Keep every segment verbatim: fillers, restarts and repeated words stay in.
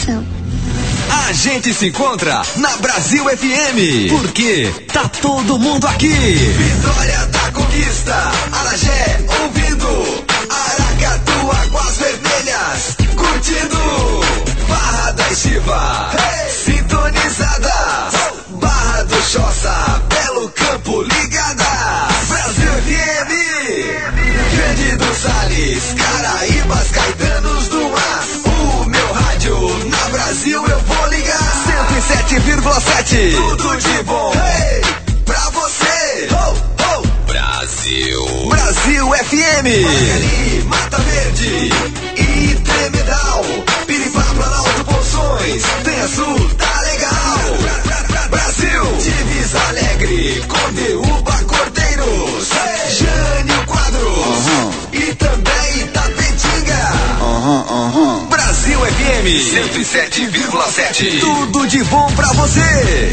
informação. A gente se encontra na Brasil F M, porque tá todo mundo aqui. Vitória da Conquista, Aragé ouvindo, Aracatu, Águas Vermelhas curtindo, Barra da Estiva, hey, sintonizada, Barra do Choça, Belo Campo ligada, Brasil F M, Grande do Salles, Caraíbas, Caetanos do Mar, o meu rádio na Brasil eu vou ligar, cento e sete vírgula sete, tudo de bom, hey, pra você, oh, oh. Brasil, Brasil F M, Margari, Mata Verde e Tremedal, Piripá, Planalto, Poções, Penha Sul, tá legal, bra, bra, bra, Brasil, Divisa Alegre, Condeúba, Cordeiros, hey, Jânio Quadros, uh-huh, e também Itapetinga, uh-huh, uh-huh. Brasil F M cento e sete vírgula sete, tudo de bom pra você.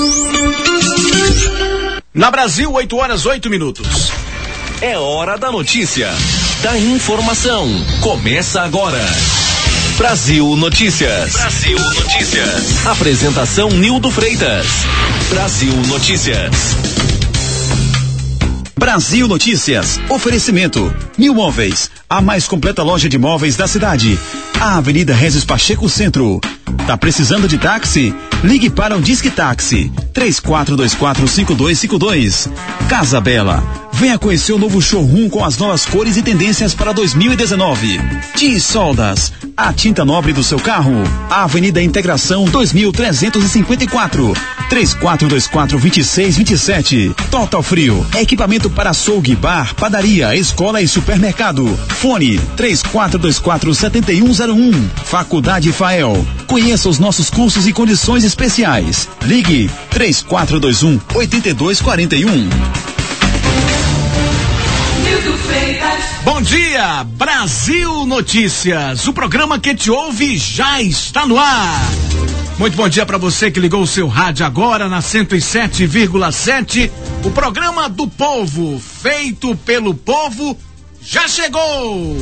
Na Brasil, oito horas, oito minutos. É hora da notícia, da informação. Começa agora. Brasil Notícias. Brasil Notícias. Apresentação Nildo Freitas. Brasil Notícias. Brasil Notícias. Oferecimento. Mil Móveis, a mais completa loja de móveis da cidade. A Avenida Regis Pacheco Centro. Tá precisando de táxi? Ligue para o Disque Táxi três quatro dois quatro cinco dois cinco dois. Casa Bela. Venha conhecer o novo showroom com as novas cores e tendências para dois mil e dezenove. T Soldas, a tinta nobre do seu carro. A Avenida Integração dois mil trezentos e cinquenta e quatro. três quatro dois quatro dois seis dois sete. Total Frio, equipamento para açougue, bar, padaria, escola e supermercado. Fone três quatro dois quatro sete um zero um. Faculdade Fael. Conheça os nossos cursos e condições especiais. Ligue três quatro dois um oito dois quatro um. Bom dia, Brasil Notícias. O programa que te ouve já está no ar. Muito bom dia para você que ligou o seu rádio agora na cento e sete vírgula sete. O programa do povo, feito pelo povo, já chegou.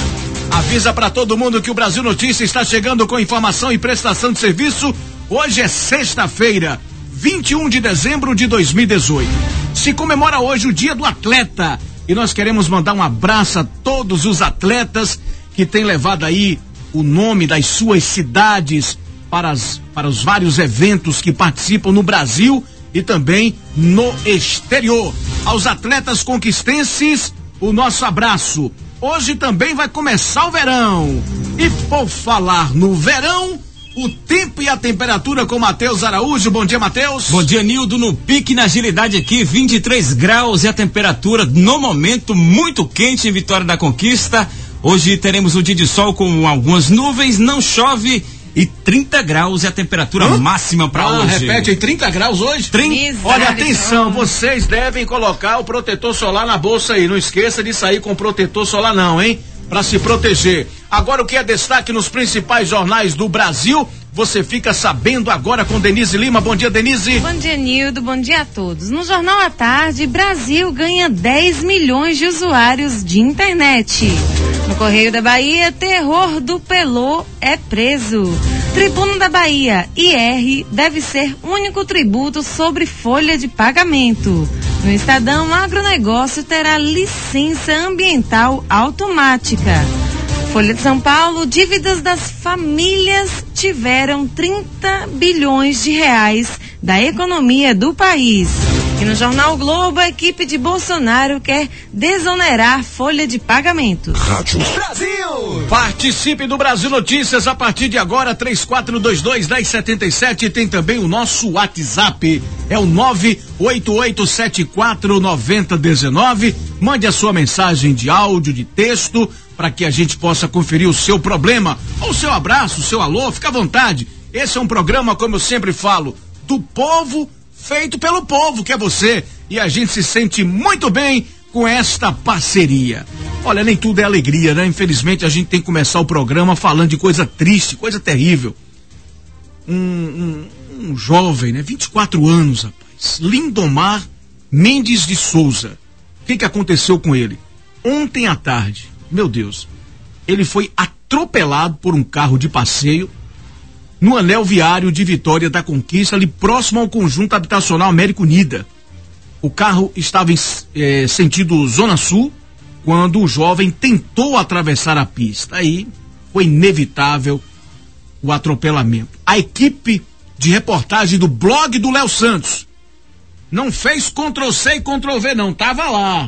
Avisa para todo mundo que o Brasil Notícias está chegando com informação e prestação de serviço. Hoje é sexta-feira, vinte e um de dezembro de dois mil e dezoito. Se comemora hoje o Dia do Atleta. E nós queremos mandar um abraço a todos os atletas que têm levado aí o nome das suas cidades para, as, para os vários eventos que participam no Brasil e também no exterior. Aos atletas conquistenses, o nosso abraço. Hoje também vai começar o verão. E por falar no verão, o tempo e a temperatura com Matheus Araújo. Bom dia, Matheus. Bom dia, Nildo. No pique na agilidade aqui, vinte e três graus e a temperatura no momento muito quente em Vitória da Conquista. Hoje teremos um dia de sol com algumas nuvens, não chove e trinta graus é a temperatura Hã? máxima para ah, hoje. Repete aí, trinta graus hoje? trinta. Olha, atenção, vocês devem colocar o protetor solar na bolsa aí. Não esqueça de sair com protetor solar não, hein? Para se proteger. Agora o que é destaque nos principais jornais do Brasil, você fica sabendo agora com Denise Lima. Bom dia, Denise. Bom dia, Nildo. Bom dia a todos. No Jornal à Tarde, Brasil ganha dez milhões de usuários de internet. No Correio da Bahia, terror do Pelô é preso. Tribuno da Bahia, I R deve ser único tributo sobre folha de pagamento. No Estadão, agronegócio terá licença ambiental automática. Folha de São Paulo, dívidas das famílias tiveram trinta bilhões de reais da economia do país. E no Jornal Globo, a equipe de Bolsonaro quer desonerar folha de pagamento. Rádio Brasil! Participe do Brasil Notícias a partir de agora, três quatro dois dois, um zero sete sete. Tem também o nosso WhatsApp, é o nove oito oito sete quatro nove zero um nove. Mande a sua mensagem de áudio, de texto, para que a gente possa conferir o seu problema, ou o seu abraço, o seu alô, fica à vontade. Esse é um programa, como eu sempre falo, do povo, feito pelo povo, que é você, e a gente se sente muito bem com esta parceria. Olha, nem tudo é alegria, né? Infelizmente a gente tem que começar o programa falando de coisa triste, coisa terrível. Um, um, um jovem, né? vinte e quatro anos, rapaz, Lindomar Mendes de Souza. O que que aconteceu com ele? Ontem à tarde, meu Deus, ele foi atropelado por um carro de passeio no anel viário de Vitória da Conquista, ali próximo ao conjunto habitacional América Unida. O carro estava em eh, sentido Zona Sul, quando o jovem tentou atravessar a pista. Aí foi inevitável o atropelamento. A equipe de reportagem do blog do Léo Santos não fez control C e control V não, tava lá.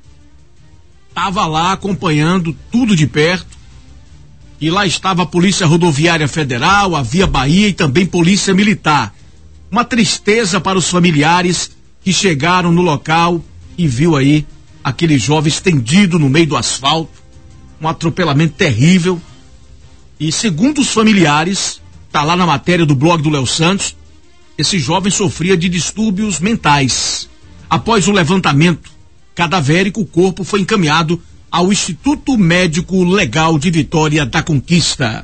Tava lá acompanhando tudo de perto. E lá estava a Polícia Rodoviária Federal, a Via Bahia e também Polícia Militar. Uma tristeza para os familiares que chegaram no local e viu aí aquele jovem estendido no meio do asfalto, um atropelamento terrível. E segundo os familiares, tá lá na matéria do blog do Léo Santos, esse jovem sofria de distúrbios mentais. Após o levantamento cadavérico, o corpo foi encaminhado ao Instituto Médico Legal de Vitória da Conquista.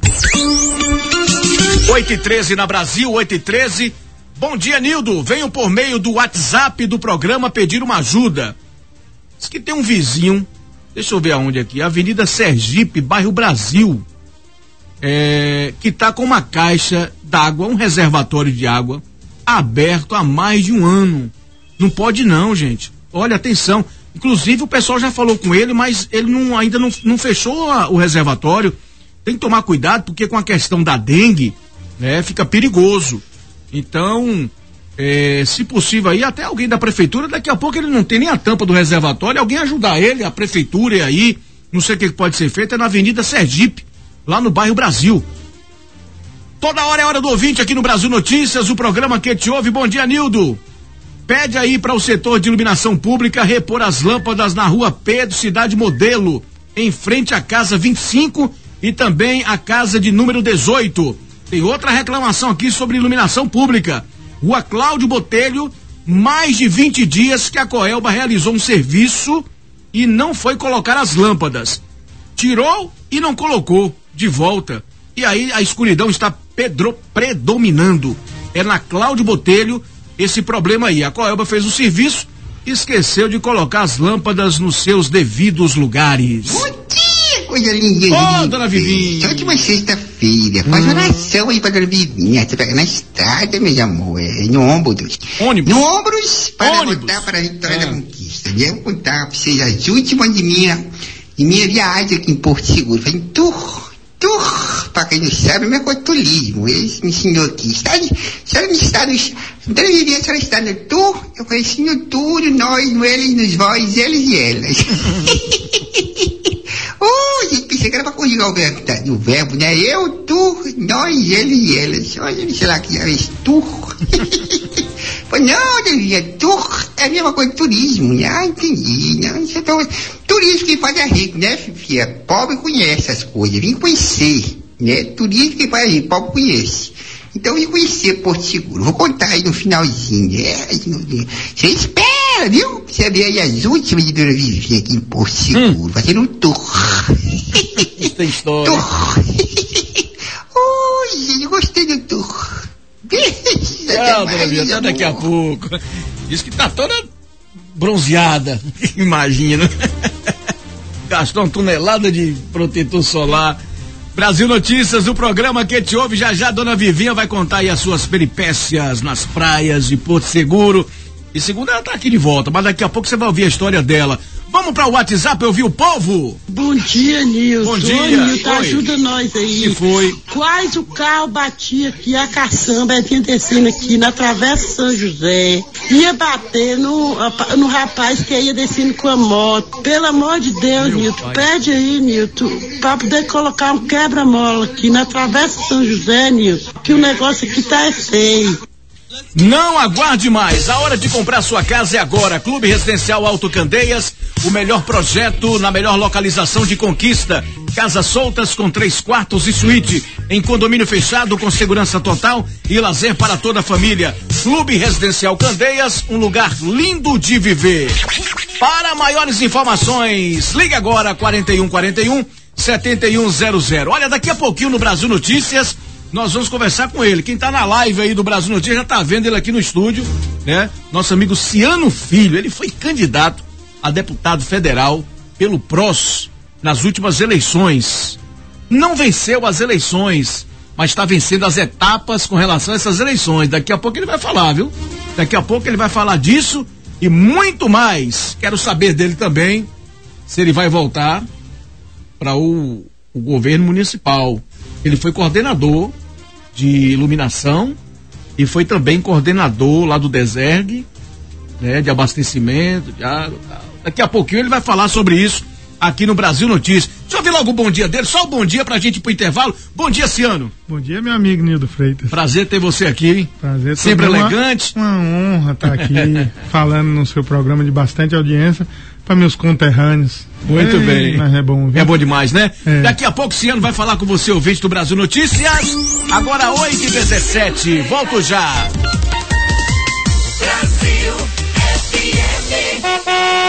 oito e treze na Brasil, oito e treze. Bom dia, Nildo. Venho por meio do WhatsApp do programa pedir uma ajuda. Diz que tem um vizinho, deixa eu ver aonde aqui, Avenida Sergipe, bairro Brasil, é, que tá com uma caixa d'água, um reservatório de água, aberto há mais de um ano. Não pode não, gente. Olha, atenção. Inclusive o pessoal já falou com ele, mas ele não, ainda não, não fechou a, o reservatório. Tem que tomar cuidado, porque com a questão da dengue, né, fica perigoso. Então, é, se possível aí, até alguém da prefeitura, daqui a pouco ele não tem nem a tampa do reservatório, alguém ajudar ele, a prefeitura e aí, não sei o que pode ser feito, é na Avenida Sergipe, lá no bairro Brasil. Toda hora é hora do ouvinte aqui no Brasil Notícias, o programa que te ouve. Bom dia, Nildo. Pede aí para o setor de iluminação pública repor as lâmpadas na rua Pedro, Cidade Modelo, em frente à casa vinte e cinco e também a casa de número dezoito. Tem outra reclamação aqui sobre iluminação pública. Rua Cláudio Botelho, mais de vinte dias que a Coelba realizou um serviço e não foi colocar as lâmpadas. Tirou e não colocou de volta. E aí a escuridão está pedro, predominando. É na Cláudio Botelho esse problema aí. A Coelba fez o serviço e esqueceu de colocar as lâmpadas nos seus devidos lugares. Bom dia, coisa linda. Ô, oh, dona Vivinha. Ótima sexta-feira. Faz hum. oração aí pra dona Vivinha. Você pega na estrada, meu amor. É, no ônibus. Ônibus. No ônibus para ônibus. voltar para a Vitória ah. da Conquista. Eu vou contar pra vocês as últimas de minha, de minha viagem aqui em Porto Seguro. Foi em tour. Tour, para quem não sabe, meu é turismo. Ele me ensinou aqui. Está, a senhora está no. Dona Vivinha, a senhora está no tour? Eu conheci no tudo, nós, no eles, nos vós, eles e elas. Oh, gente, pensei que era para conjugar o verbo, tá? O verbo, né? Eu, tu, nós, eles e elas. Olha, sei lá que é esse tour. Pois não, Vivinha, tour é a mesma coisa que turismo, né? Ah, entendi. Não, isso é tão... Turismo que faz é rico, né, filha? Pobre conhece as coisas, vim conhecer, né? Turismo que faz é rico, pobre conhece. Então, vim conhecer Porto Seguro. Vou contar aí no finalzinho, né? Você espera, viu? Você vê aí as últimas de Dona Vivinha aqui em Porto Seguro, hum. fazendo um tour. Tem história. Tour. Oi, gente, eu gostei do tour. Não, Dona Vivinha, até daqui a pouco. Diz que tá toda bronzeada, imagina. Gastou uma tonelada de protetor solar. Brasil Notícias, o programa que te ouve. Já já a Dona Vivinha vai contar aí as suas peripécias nas praias de Porto Seguro. E segunda ela tá aqui de volta, mas daqui a pouco você vai ouvir a história dela. Vamos para o WhatsApp ouvir o povo? Bom dia, Nilson. Bom dia. Oi, Nilson, ajuda nós aí. Que foi? Quase o carro batia aqui, a caçamba vinha descendo aqui na Travessa São José. Ia bater no, no rapaz que ia descendo com a moto. Pelo amor de Deus, Meu Nilton, pai. Pede aí, Nilton, para poder colocar um quebra-mola aqui na Travessa São José, Nilson, que o negócio aqui tá feio. Não aguarde mais, a hora de comprar sua casa é agora. Clube Residencial Alto Candeias, o melhor projeto na melhor localização de Conquista. Casas soltas com três quartos e suíte, em condomínio fechado com segurança total e lazer para toda a família. Clube Residencial Candeias, um lugar lindo de viver. Para maiores informações, ligue agora quarenta e um quarenta e um, setenta e um zero zero. Olha, daqui a pouquinho no Brasil Notícias nós vamos conversar com ele. Quem tá na live aí do Brasil Notícias já tá vendo ele aqui no estúdio, né? Nosso amigo Ciano Filho, ele foi candidato a deputado federal pelo P R O S nas últimas eleições. Não venceu as eleições, mas está vencendo as etapas com relação a essas eleições. Daqui a pouco ele vai falar, viu? Daqui a pouco ele vai falar disso e muito mais. Quero saber dele também se ele vai voltar para o, o governo municipal. Ele foi coordenador de iluminação e foi também coordenador lá do Desergue, né, de abastecimento, de água e tal. Daqui a pouquinho ele vai falar sobre isso aqui no Brasil Notícias. Deixa eu ouvir logo o bom dia dele, só o bom dia pra gente ir pro intervalo. Bom dia, Ciano. Bom dia, meu amigo Nildo Freitas. Prazer ter você aqui, hein? Prazer. Sempre elegante. Uma, uma honra estar aqui falando no seu programa de bastante audiência para meus conterrâneos. Muito Ei, bem. Mas é bom, viu? É bom demais, né? É. Daqui a pouco o Ciano vai falar com você, ouvinte do Brasil Notícias. Agora oito e dezessete. Volto já. Brasil F M.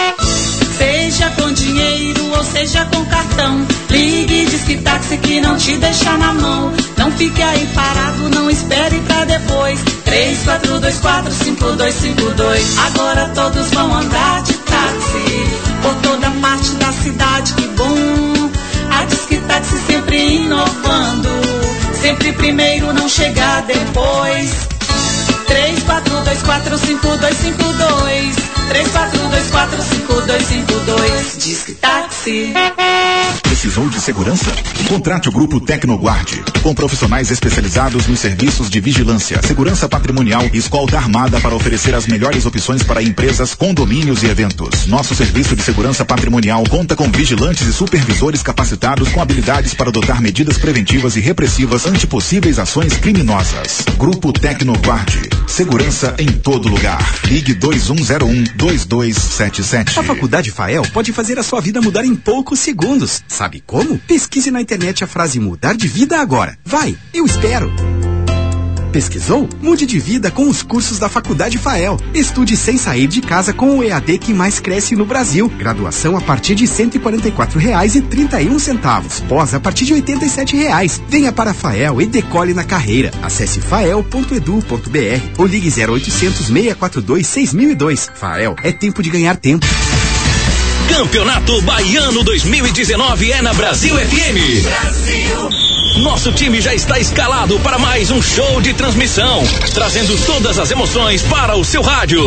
Seja com dinheiro ou seja com cartão, ligue e diz que táxi que não te deixa na mão. Não fique aí parado, não espere pra depois. três quatro dois quatro cinco dois cinco dois. Agora todos vão andar de táxi por toda parte da cidade, que bom. A Disque Táxi sempre inovando, sempre primeiro, não chegar depois. três quatro dois quatro cinco dois cinco dois. três quatro dois quatro cinco dois cinco dois. Disque Táxi. Precisou de segurança? Contrate o Grupo Tecnoguard, com profissionais especializados nos serviços de vigilância, segurança patrimonial e escolta armada para oferecer as melhores opções para empresas, condomínios e eventos. Nosso serviço de segurança patrimonial conta com vigilantes e supervisores capacitados com habilidades para adotar medidas preventivas e repressivas ante possíveis ações criminosas. Grupo Tecnoguard, segurança em todo lugar. Ligue dois um zero um dois dois sete sete. A Faculdade Fael pode fazer a sua vida mudar em poucos segundos. Sabe como? Pesquise na internet a frase mudar de vida agora. Vai, eu espero. Pesquisou? Mude de vida com os cursos da Faculdade Fael. Estude sem sair de casa com o E A D que mais cresce no Brasil. Graduação a partir de cento e quarenta e quatro reais e trinta e um centavos. Pós a partir de oitenta e sete reais. Venha para a Fael e decole na carreira. Acesse fael ponto edu ponto br ou ligue zero oitocentos, seis quatro dois, seis mil e dois. Fael, é tempo de ganhar tempo. Campeonato Baiano dois mil e dezenove é na Brasil F M. Brasil. Nosso time já está escalado para mais um show de transmissão, trazendo todas as emoções para o seu rádio.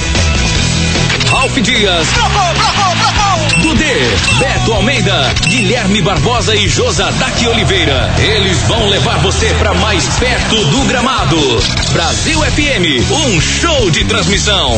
Ralf Dias, bravo, bravo, bravo. Dudê, Beto Almeida, Guilherme Barbosa e Josadaki Oliveira. Eles vão levar você para mais perto do gramado. Brasil F M, um show de transmissão.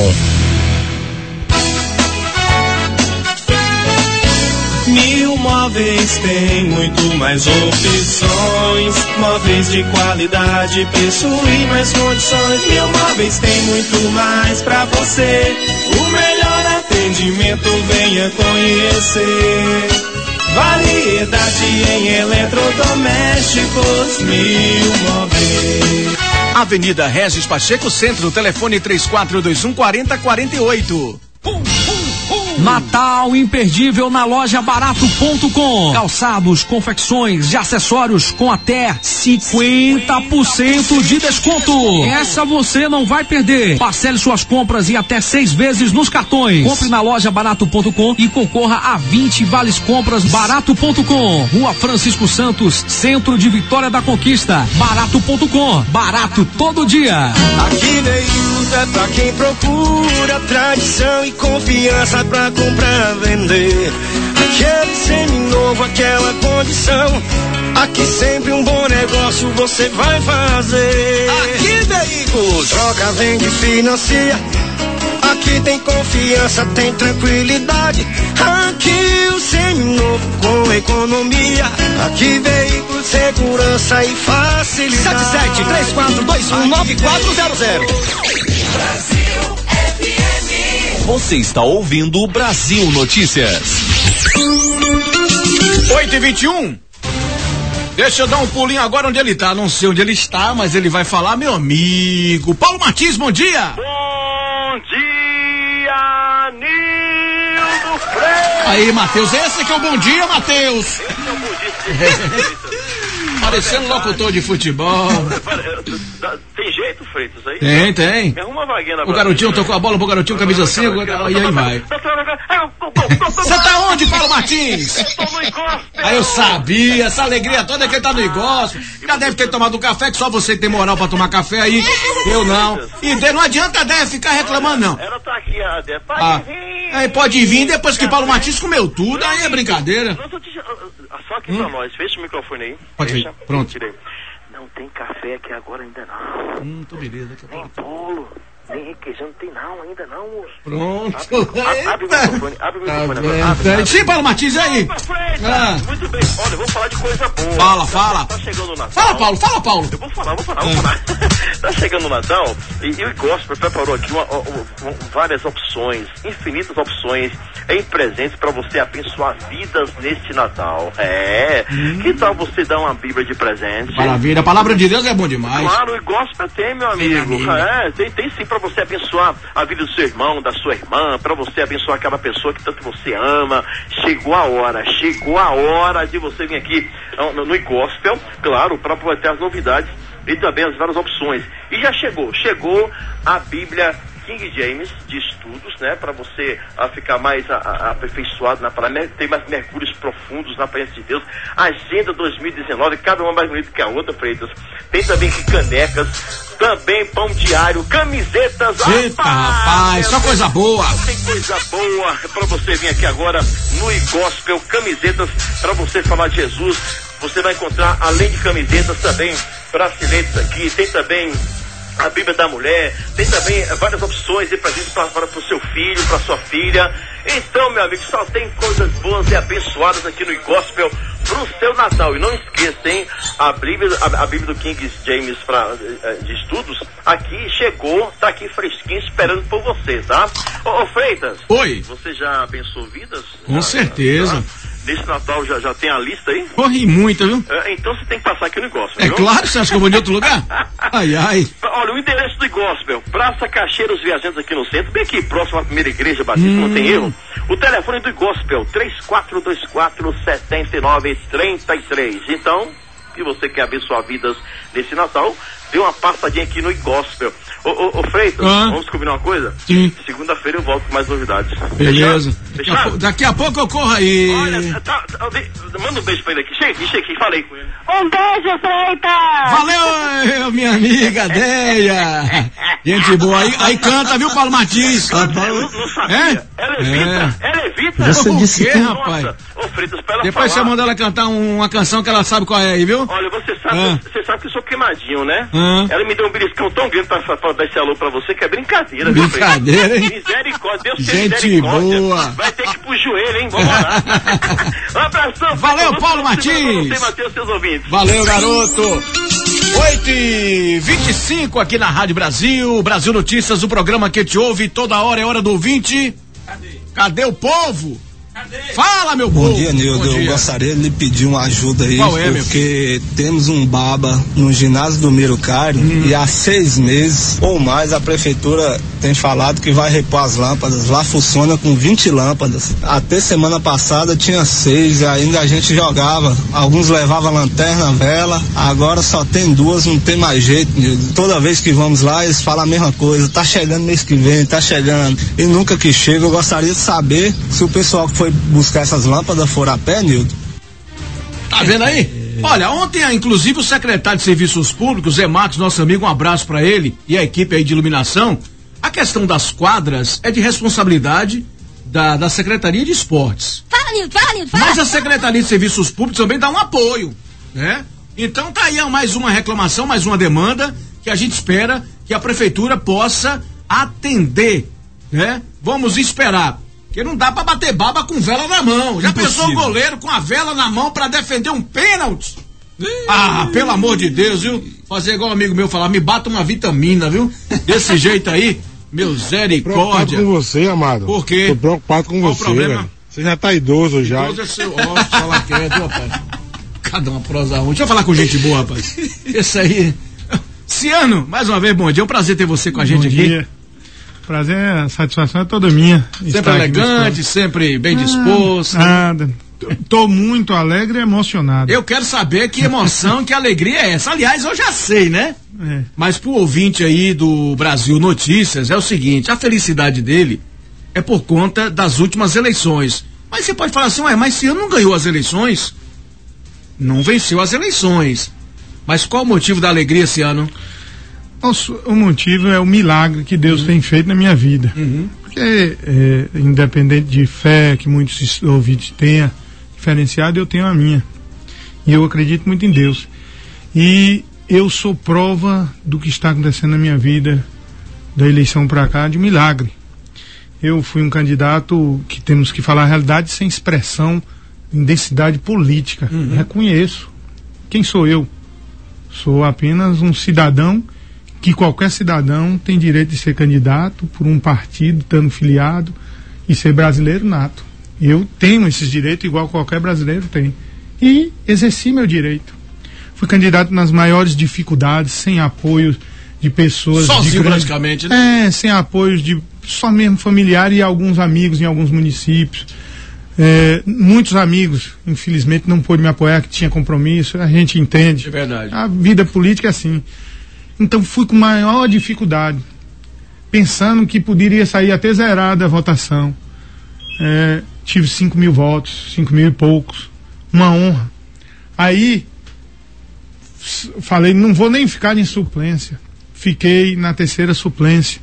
Mil Móveis tem muito mais opções. Móveis de qualidade, preço e mais condições. Mil Móveis tem muito mais pra você. O melhor atendimento, venha conhecer. Variedade em eletrodomésticos. Mil Móveis. Avenida Regis Pacheco Centro, telefone três quatro dois um, quatro zero quatro oito. Natal imperdível na loja barato ponto com. Calçados, confecções e acessórios com até cinquenta por cento de desconto. Essa você não vai perder. Parcele suas compras em até seis vezes nos cartões. Compre na loja barato ponto com e concorra a vinte vales compras. Barato ponto com. Rua Francisco Santos, centro de Vitória da Conquista. Barato ponto com. Barato todo dia. Aqui Veículos é pra quem procura tradição e confiança pra comprar, vender. Aquele seminovo, aquela condição. Aqui sempre um bom negócio você vai fazer. Aqui Veículos troca, vende, financia. Aqui tem confiança, tem tranquilidade. Aqui o seminovo com economia. Aqui Veículos, segurança e facilidade. sete sete três quatro dois um nove quatro zero zero. Brasil F M. Você está ouvindo o Brasil Notícias. oito e vinte e um. Deixa eu dar um pulinho agora onde ele tá. Não sei onde ele está, mas ele vai falar, meu amigo. Paulo Martins, bom dia. Bom dia, Nildo Freitas. Aí, Matheus, esse que é o bom dia, Matheus. Esse é o bom dia. Parecendo locutor de futebol. Tem jeito, Freitas, aí? Tem, tem. Me arruma uma vaguinha na O garotinho tocou a bola pro garotinho, camisa cinco, e aí vai. Você tá onde, Paulo Martins? Aí eu sabia, essa alegria toda é que ele tá no negócio. Já deve ter tomado um café, que só você tem moral pra tomar café aí. Eu não. E de, não adianta a Dé ficar reclamando, não. Ela tá aqui, a Dé. Pode ah, vir. Aí pode vir depois que Paulo Martins comeu tudo, aí é brincadeira. Só aqui hum? pra nós, fecha o microfone aí. Pode fecha. ir, pronto. Tirei. Não tem café aqui agora ainda não. Hum, tô beleza. Nem bolo, nem requeijão, não tem não, ainda não, moço. Pronto. Abre, abre o microfone, abre o microfone tá agora. Abre, abre. Sim, Paulo Martins, aí. Ah. Muito bem, olha, eu vou falar de coisa boa. Fala, fala. Tá chegando o Natal. Fala, Paulo, fala, Paulo. Eu vou falar, vou falar, vou falar. Tá chegando o Natal e, e o Gospel preparou aqui uma, uma, uma, várias opções, infinitas opções em presentes para você abençoar vidas neste Natal. É. Hum. Que tal você dar uma Bíblia de presente? Maravilha, a palavra de Deus é bom demais. Claro, o Gospel tem, meu amigo. Sim, é, tem, tem sim para você abençoar a vida do seu irmão, da sua irmã, para você abençoar aquela pessoa que tanto você ama. Chegou a hora, chegou a hora de você vir aqui no, no Gospel, claro, para aproveitar as novidades e também as várias opções. E já chegou, chegou a Bíblia King James de estudos, né, para você a, ficar mais a, a, aperfeiçoado, para ter mais mergulhos profundos na presença de Deus. Agenda dois mil e dezenove, cada uma mais bonita que a outra, Freitas. Tem também aqui canecas, também pão diário, camisetas. Eita, rapaz, rapaz, só coisa boa. Tem coisa boa para você vir aqui agora no iGospel, camisetas para você falar de Jesus. Você vai encontrar, além de camisetas, também braceletes aqui, tem também a Bíblia da Mulher, tem também várias opções e presentes para o seu filho, para sua filha. Então, meu amigo, só tem coisas boas e abençoadas aqui no Gospel pro seu Natal. E não esqueça, hein, a Bíblia, a, a Bíblia do King James pra, de estudos, aqui chegou, tá aqui fresquinho, esperando por você, tá? Ô, ô Freitas. Oi. Você já abençoou vidas? Com já, certeza. Já? Nesse Natal já, já tem a lista aí? Corri muito, viu? É, então você tem que passar aqui no Gospel, É viu? claro, você acha que eu vou em outro lugar? Ai, ai. Olha, o endereço do Gospel, Praça Caixeiros Viajantes aqui no centro, bem aqui próximo à primeira igreja batista, hum. não tem erro. O telefone do Gospel, três quatro dois quatro, sete nove três três. Então, se você quer abençoar vidas nesse Natal, dê uma passadinha aqui no Gospel. Ô, ô, ô Freitas, ah. vamos combinar uma coisa? Sim. Segunda-feira eu volto com mais novidades. Beleza. Daqui a, daqui a pouco eu corro aí. Olha, tá, tá, manda um beijo pra ele aqui. Chega aqui, chega aqui, falei com ele. Um beijo, Freitas! Valeu, minha amiga Deia. Gente boa. Aí, aí canta, viu, Paulo Martins? Canta, eu não, não sabia. É? Ela evita, é. ela evita. Você o disse quê, que... rapaz? Ô, Freitas, pra ela Depois falar. você manda ela cantar um, uma canção que ela sabe qual é aí, viu? Olha, você sabe, ah. você sabe que eu sou queimadinho, né? Ah. Ela me deu um beliscão tão grande pra, pra dar esse alô pra você que é brincadeira. Brincadeira, hein? Misericórdia, Deus Gente misericórdia. boa. Vai ter que ir pro joelho, hein? Vamos lá. Um abração. Valeu, Paulo Martins. Você, Matheus, seus ouvintes. Valeu, garoto. oito e vinte e cinco aqui na Rádio Brasil, Brasil Notícias, o programa que te ouve toda hora, é hora do ouvinte. Cadê? Cadê o povo? Cadê? Fala, meu Bom povo. Dia, Nildo. Eu gostaria de lhe pedir uma ajuda aí, Qual é, porque temos um baba no ginásio do Mirucário hum. e há seis meses ou mais a prefeitura tem falado que vai repor as lâmpadas. Lá funciona com vinte lâmpadas. Até semana passada tinha seis e ainda a gente jogava. Alguns levavam lanterna, vela. Agora só tem duas, não tem mais jeito, Nildo. Toda vez que vamos lá eles falam a mesma coisa. Tá chegando mês que vem, tá chegando. E nunca que chega. Eu gostaria de saber se o pessoal que foi buscar essas lâmpadas for a pé, Nildo. Tá vendo aí? Olha, ontem, inclusive, o secretário de Serviços Públicos, Zé Matos, nosso amigo, um abraço pra ele e a equipe aí de iluminação. A questão das quadras é de responsabilidade da, da Secretaria de Esportes. Fala, Nildo, fala, Nildo, fala. Mas a Secretaria de Serviços Públicos também dá um apoio, né? Então tá aí mais uma reclamação, mais uma demanda que a gente espera que a Prefeitura possa atender, né? Vamos esperar. Porque não dá pra bater baba com vela na mão. Já Impossível. Pensou o goleiro com a vela na mão pra defender um pênalti? Ah, pelo amor de Deus, viu? Fazer igual um amigo meu falar, me bata uma vitamina, viu? Desse jeito aí, misericórdia. Preocupado com você, amado. Por quê? Tô preocupado com Qual você, o problema? velho. Você já tá idoso já. Idoso é seu ócio, fala quieto, rapaz. Cada uma prosa ruim. Deixa eu falar com gente boa, rapaz. Esse aí... Ciano, mais uma vez, bom dia. É um prazer ter você com a gente bom aqui. Dia. Prazer, a satisfação é toda minha. Sempre elegante, sempre bem disposto. Ah, nada. Tô muito alegre e emocionado. Eu quero saber que emoção, que alegria é essa. Aliás, eu já sei, né? É. Mas pro ouvinte aí do Brasil Notícias, é o seguinte, a felicidade dele é por conta das últimas eleições. Mas você pode falar assim, ué, mas se eu não ganhou as eleições, não venceu as eleições. Mas qual o motivo da alegria esse ano? O, o motivo é o milagre que Deus uhum. tem feito na minha vida. Uhum. Porque, é, independente de fé que muitos ouvintes tenham diferenciado, eu tenho a minha. E eu acredito muito em Deus. E eu sou prova do que está acontecendo na minha vida, da eleição para cá, de milagre. Eu fui um candidato que temos que falar a realidade sem expressão em densidade política. Uhum. Reconheço. Quem sou eu? Sou apenas um cidadão que qualquer cidadão tem direito de ser candidato por um partido, estando filiado e ser brasileiro nato. Eu tenho esses direitos igual qualquer brasileiro tem. E exerci meu direito. Fui candidato nas maiores dificuldades, sem apoio de pessoas... Sozinho de grande, praticamente, né? É, sem apoio de só mesmo familiar e alguns amigos em alguns municípios. É, muitos amigos, infelizmente, não pôde me apoiar, que tinha compromisso, a gente entende. É verdade. A vida política é assim. Então fui com maior dificuldade, pensando que poderia sair até zerada a votação. É, tive cinco mil votos, cinco mil e poucos, uma honra. Aí falei, não vou nem ficar em suplência. Fiquei na terceira suplência.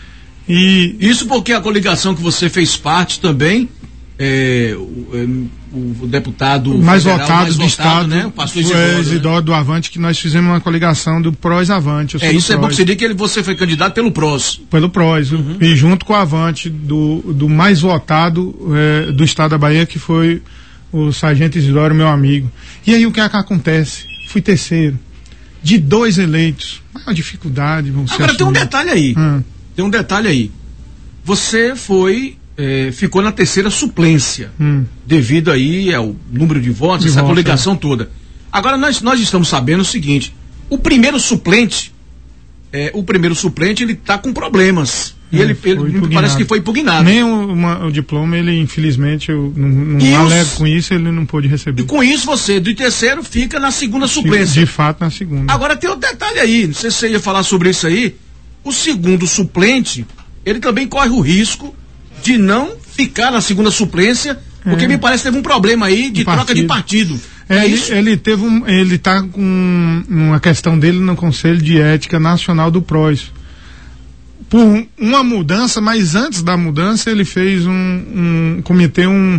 E isso porque a coligação que você fez parte também, é, o, o deputado o mais federal, votado mais do votado, estado, né? O pastor foi Isidoro, Isidoro do Avante, que nós fizemos uma coligação do Prós Avante. É, isso é bom que você diga que ele, você foi candidato pelo Prós. Pelo Prós, uhum. E junto com o Avante, do, do mais votado é, do estado da Bahia, que foi o sargento Isidoro, meu amigo. E aí o que é que acontece? Fui terceiro. De dois eleitos. Uma dificuldade, vamos Agora assumir. tem um detalhe aí. Hum. Tem um detalhe aí. Você foi, eh, ficou na terceira suplência, hum. devido aí ao número de votos, de essa voto, coligação é. toda. Agora nós, nós estamos sabendo o seguinte, o primeiro suplente, eh, o primeiro suplente, ele está com problemas. E é, ele, ele parece que foi impugnado. Nem o, uma, o diploma, ele, infelizmente, eu não, não alego com isso, ele não pôde receber. E com isso você, do terceiro, fica na segunda suplência. De fato, na segunda. Agora tem outro detalhe aí, não sei se você ia falar sobre isso aí. O segundo suplente, ele também corre o risco de não ficar na segunda suplência, porque é. me parece que teve um problema aí de troca de partido. É, é ele, ele teve um, ele tá com uma questão dele no Conselho de Ética Nacional do Prós. Por uma mudança, mas antes da mudança ele fez um, um cometeu um,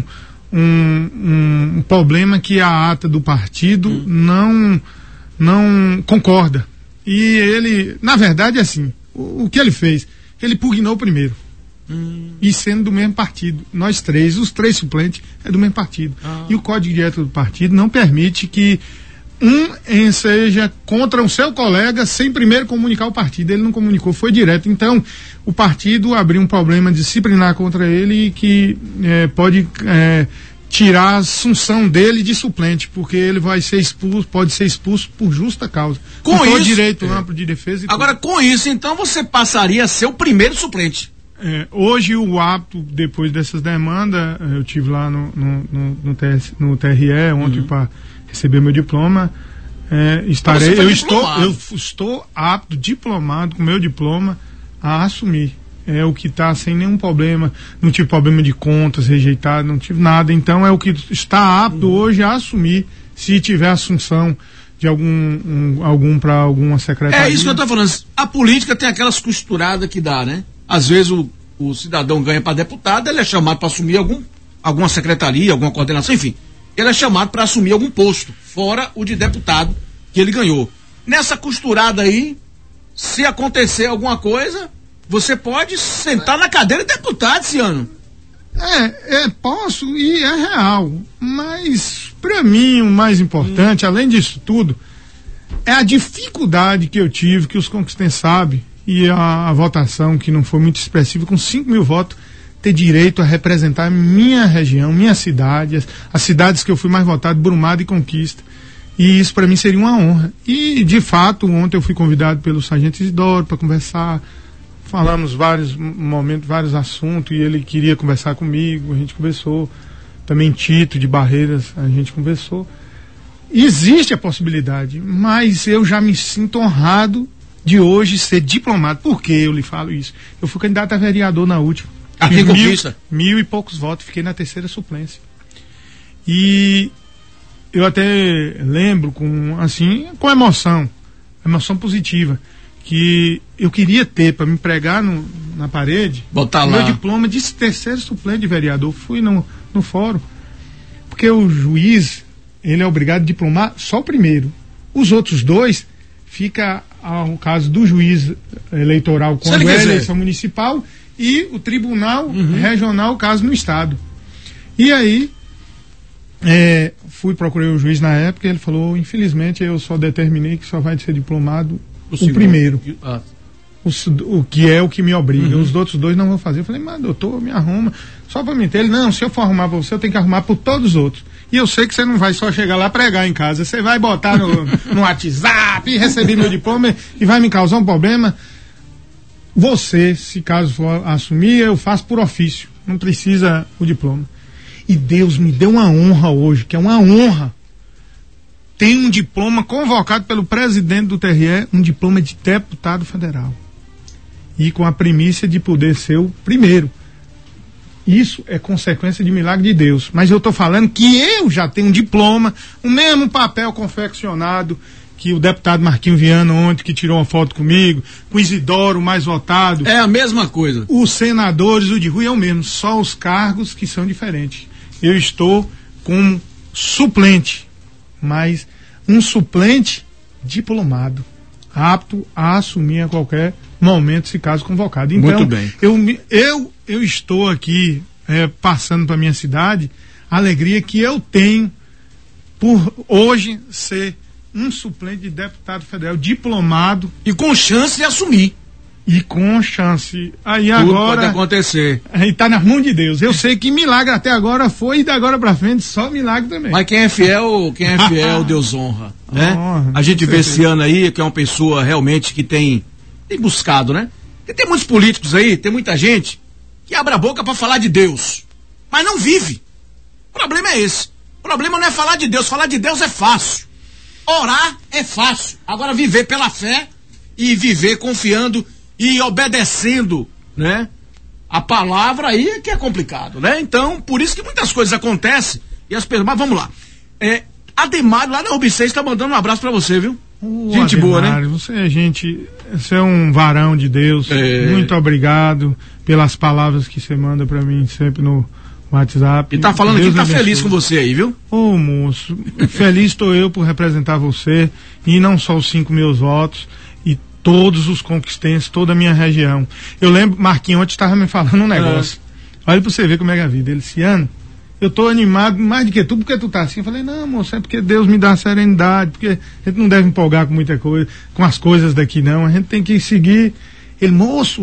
um, um problema que a ata do partido hum. não, não concorda. E ele, na verdade, assim, o, o que ele fez? Ele pugnou primeiro. Hum. E sendo do mesmo partido. Nós três, os três suplentes, é do mesmo partido. Ah. E o Código de Ética do partido não permite que um seja contra o seu colega sem primeiro comunicar o partido. Ele não comunicou, foi direto. Então, o partido abriu um problema disciplinar contra ele e que é, pode é, tirar a assunção dele de suplente, porque ele vai ser expulso, pode ser expulso por justa causa. Com isso, direito é. amplo de defesa e agora, tudo. Com isso, então, você passaria a ser o primeiro suplente. É, hoje o hábito, depois dessas demandas, eu tive lá no, no, no, no, T S, no T R E ontem uhum. para receber meu diploma. É, estarei, eu estou, eu estou apto, diplomado, com meu diploma, a assumir. É o que está sem nenhum problema, não tive problema de contas, rejeitado, não tive nada. Então é o que está apto uhum. hoje a assumir, se tiver assunção de algum, um, algum para alguma secretaria. É isso que eu estou falando. A política tem aquelas costuradas que dá, né? Às vezes o, o cidadão ganha para deputado, ele é chamado para assumir algum, alguma secretaria, alguma coordenação, enfim. Ele é chamado para assumir algum posto, fora o de deputado que ele ganhou. Nessa costurada aí, se acontecer alguma coisa, você pode sentar na cadeira de deputado esse ano. É, é posso e é real. Mas, para mim, o mais importante, hum. além disso tudo, é a dificuldade que eu tive, que os conquistantes sabem, e a, a votação, que não foi muito expressiva, com cinco mil votos, ter direito a representar minha região, minha cidade, as, as cidades que eu fui mais votado, Brumado e Conquista. E isso para mim seria uma honra. E, de fato, ontem eu fui convidado pelo sargento Isidoro para conversar. Falamos vários momentos, vários assuntos, e ele queria conversar comigo, a gente conversou. também Tito de Barreiras, a gente conversou. Existe a possibilidade, mas eu já me sinto honrado de hoje ser diplomado. Por que eu lhe falo isso? Eu fui candidato a vereador na última. Aqui em Conquista? Mil, mil e poucos votos, fiquei na terceira suplência. E eu até lembro com, assim, com emoção, emoção positiva, que eu queria ter para me pregar no, na parede, botar meu lá diploma de terceiro suplente de vereador. Fui no, no fórum, porque o juiz, ele é obrigado a diplomar só o primeiro. Os outros dois fica ao caso do juiz eleitoral quando é a eleição municipal e o tribunal uhum. regional, caso no estado. E aí é, fui, procurei o juiz na época e ele falou, infelizmente eu só determinei que só vai ser diplomado o, o primeiro. Ah. O, o que é o que me obriga. Uhum. Os outros dois não vão fazer. Eu falei, mas doutor, me arruma. Só para me ter. Ele, não, se eu for arrumar para você, eu tenho que arrumar por todos os outros. E eu sei que você não vai só chegar lá pregar em casa. Você vai botar no, no WhatsApp, receber meu diploma e vai me causar um problema. Você, se caso for assumir, eu faço por ofício. Não precisa o diploma. E Deus me deu uma honra hoje, que é uma honra. Tem um diploma convocado pelo presidente do T R E, um diploma de deputado federal. E com a primícia de poder ser o primeiro. Isso é consequência de milagre de Deus. Mas eu estou falando que eu já tenho um diploma, o mesmo papel confeccionado que o deputado Marquinho Viana ontem, que tirou uma foto comigo, com o Isidoro, mais votado. É a mesma coisa. Os senadores, o de Rui é o mesmo, só os cargos que são diferentes. Eu estou como suplente, mas um suplente diplomado, apto a assumir a qualquer momento, se caso convocado. Então, muito bem. Eu, eu, eu estou aqui é, passando para minha cidade a alegria que eu tenho por hoje ser um suplente de deputado federal diplomado. E com chance de assumir. E com chance. Aí tudo agora. Pode acontecer. Aí tá nas mãos de Deus. Eu sei que milagre até agora foi e da agora pra frente só milagre também. Mas quem é fiel, quem é fiel, Deus honra. Né? Honra, a gente vê esse ano aí que é uma pessoa realmente que tem, tem buscado, né? Porque tem muitos políticos aí, tem muita gente que abre a boca pra falar de Deus, mas não vive. O problema é esse. O problema não é falar de Deus. Falar de Deus é fácil. Orar é fácil. Agora viver pela fé e viver confiando e obedecendo, né? A palavra aí é que é complicado, né? Então, por isso que muitas coisas acontecem e as pessoas... Mas vamos lá. É, Ademário, lá na U B C, está mandando um abraço pra você, viu? O gente Ademário, boa, né? Você é gente... Você é um varão de Deus. É... Muito obrigado pelas palavras que você manda pra mim sempre no WhatsApp. E tá falando Deus que tá abençoe. feliz com você aí, viu? Ô, oh, moço, feliz estou eu por representar você e não só os cinco meus votos e todos os conquistenses, toda a minha região. Eu lembro, Marquinhos ontem estava me falando um negócio. É. Olha pra você ver como é a vida. Ele disse, Ano, eu tô animado mais do que tu, porque tu tá assim. Eu falei, não, moço, é porque Deus me dá serenidade, porque a gente não deve empolgar com muita coisa, com as coisas daqui não, a gente tem que seguir. Ele, moço,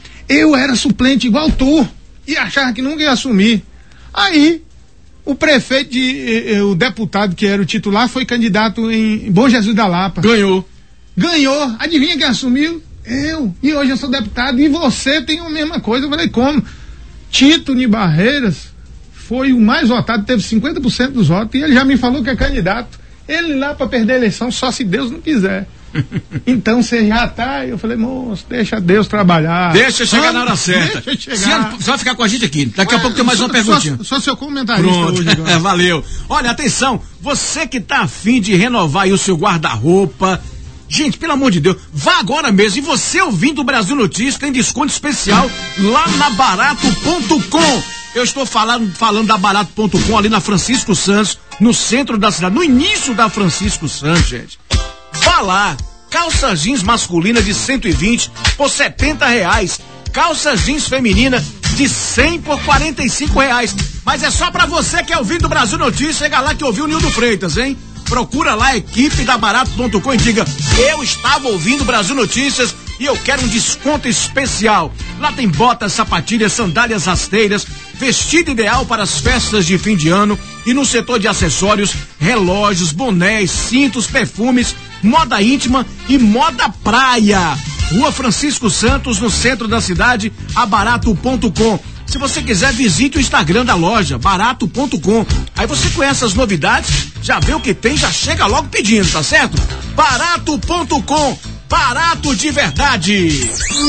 eu era suplente igual tu e achava que nunca ia assumir. Aí, o prefeito, de, eh, o deputado que era o titular, foi candidato em Bom Jesus da Lapa. Ganhou. Ganhou. Adivinha quem assumiu? Eu. E hoje eu sou deputado. E você tem a mesma coisa. Eu falei, como? Tito de Barreiras foi o mais votado, teve cinquenta por cento dos votos. E ele já me falou que é candidato. Ele lá para perder a eleição, só se Deus não quiser. Então você já tá. Eu falei, moço, deixa Deus trabalhar. Deixa chegar Vamos, na hora certa. Deixa chegar. Você vai ficar com a gente aqui. Daqui Ué, a pouco tem mais só, uma perguntinha. Só, só seu comentarista Pronto. hoje agora. Valeu. Olha, atenção, você que tá afim de renovar aí o seu guarda-roupa. Gente, pelo amor de Deus, vá agora mesmo. E você ouvindo o Brasil Notícias tem desconto especial lá na barato ponto com. Eu estou falando, falando da barato ponto com ali na Francisco Santos, no centro da cidade, no início da Francisco Santos, gente. Vá lá, calça jeans masculina de cento e vinte por setenta reais, calça jeans feminina de cem por quarenta e cinco reais. Mas é só pra você que é ouvindo o Brasil Notícias, chega lá que ouviu o Nildo Freitas, hein? Procura lá a equipe da barato ponto com e diga, eu estava ouvindo o Brasil Notícias e eu quero um desconto especial. Lá tem botas, sapatilhas, sandálias rasteiras, vestido ideal para as festas de fim de ano e no setor de acessórios, relógios, bonés, cintos, perfumes, moda íntima e moda praia. Rua Francisco Santos, no centro da cidade, a barato ponto com. Se você quiser, visite o Instagram da loja, barato ponto com. Aí você conhece as novidades, já vê o que tem, já chega logo pedindo, tá certo? barato ponto com, barato de verdade.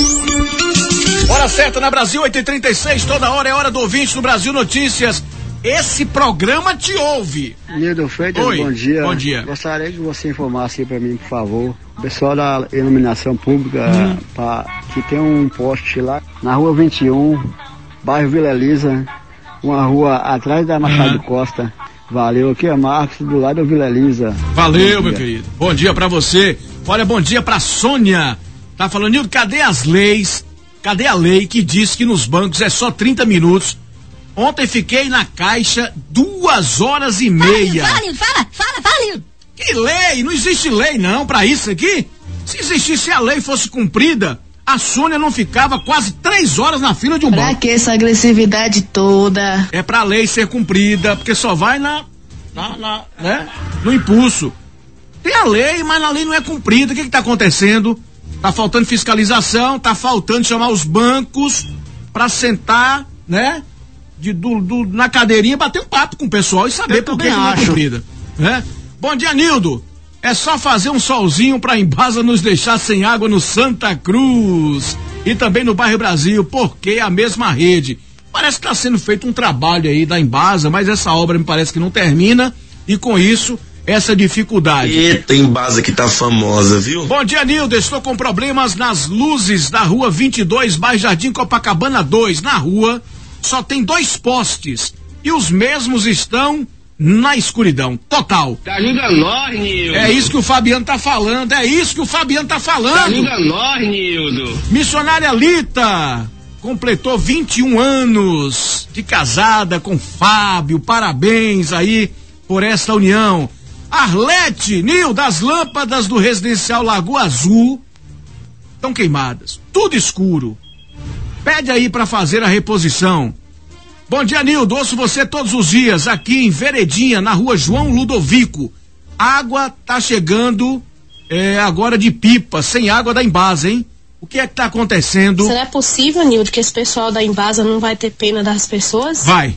Hora certa na Brasil, oito e trinta e seis, toda hora é hora do ouvinte no Brasil Notícias. Esse programa te ouve. Nildo Freitas, Oi, bom dia. Bom dia. Gostaria que você informasse aí pra mim, por favor. O pessoal da iluminação pública, hum. pra, que tem um poste lá na rua vinte e um, bairro Vila Elisa, uma rua atrás da Machado uhum. Costa. Valeu, aqui é Marcos, do lado da Vila Elisa. Valeu, meu querido. Bom dia pra você. Olha, bom dia pra Sônia. Tá falando, Nildo, cadê as leis? Cadê a lei que diz que nos bancos é só trinta minutos? Ontem fiquei na caixa duas horas e meia. Fala, Nildo, fala, fala, fala, Nildo. Que lei? Não existe lei não pra isso aqui. Se existisse a lei fosse cumprida, a Sônia não ficava quase três horas na fila de um pra banco. Pra que essa agressividade toda? É pra lei ser cumprida, porque só vai na, na, na né? no impulso. Tem a lei, mas a lei não é cumprida. O que que tá acontecendo? Tá faltando fiscalização, tá faltando chamar os bancos pra sentar, né? De, do, do, na cadeirinha, bater um papo com o pessoal e saber por que não é cumprida, né? Bom dia, Nildo. É só fazer um solzinho pra Embasa nos deixar sem água no Santa Cruz e também no bairro Brasil, porque é a mesma rede. Parece que tá sendo feito um trabalho aí da Embasa, mas essa obra me parece que não termina e com isso essa dificuldade. Eita, Embasa que tá famosa, viu? Bom dia, Nildo. Estou com problemas nas luzes da rua vinte e dois, bairro Jardim Copacabana dois. Na rua só tem dois postes e os mesmos estão na escuridão total. Ajuda nós, Nildo. É isso que o Fabiano tá falando, é isso que o Fabiano tá falando. Ajuda nós, Nildo. Missionária Lita completou vinte e um anos de casada com Fábio. Parabéns aí por esta união. Arlete, Nildo, as lâmpadas do residencial Lagoa Azul estão queimadas, tudo escuro. Pede aí para fazer a reposição. Bom dia, Nildo. Ouço você todos os dias aqui em Veredinha, na rua João Ludovico. Água tá chegando é, agora de pipa, sem água da Embasa, hein? O que é que tá acontecendo? Será possível, Nildo, que esse pessoal da Embasa não vai ter pena das pessoas? Vai.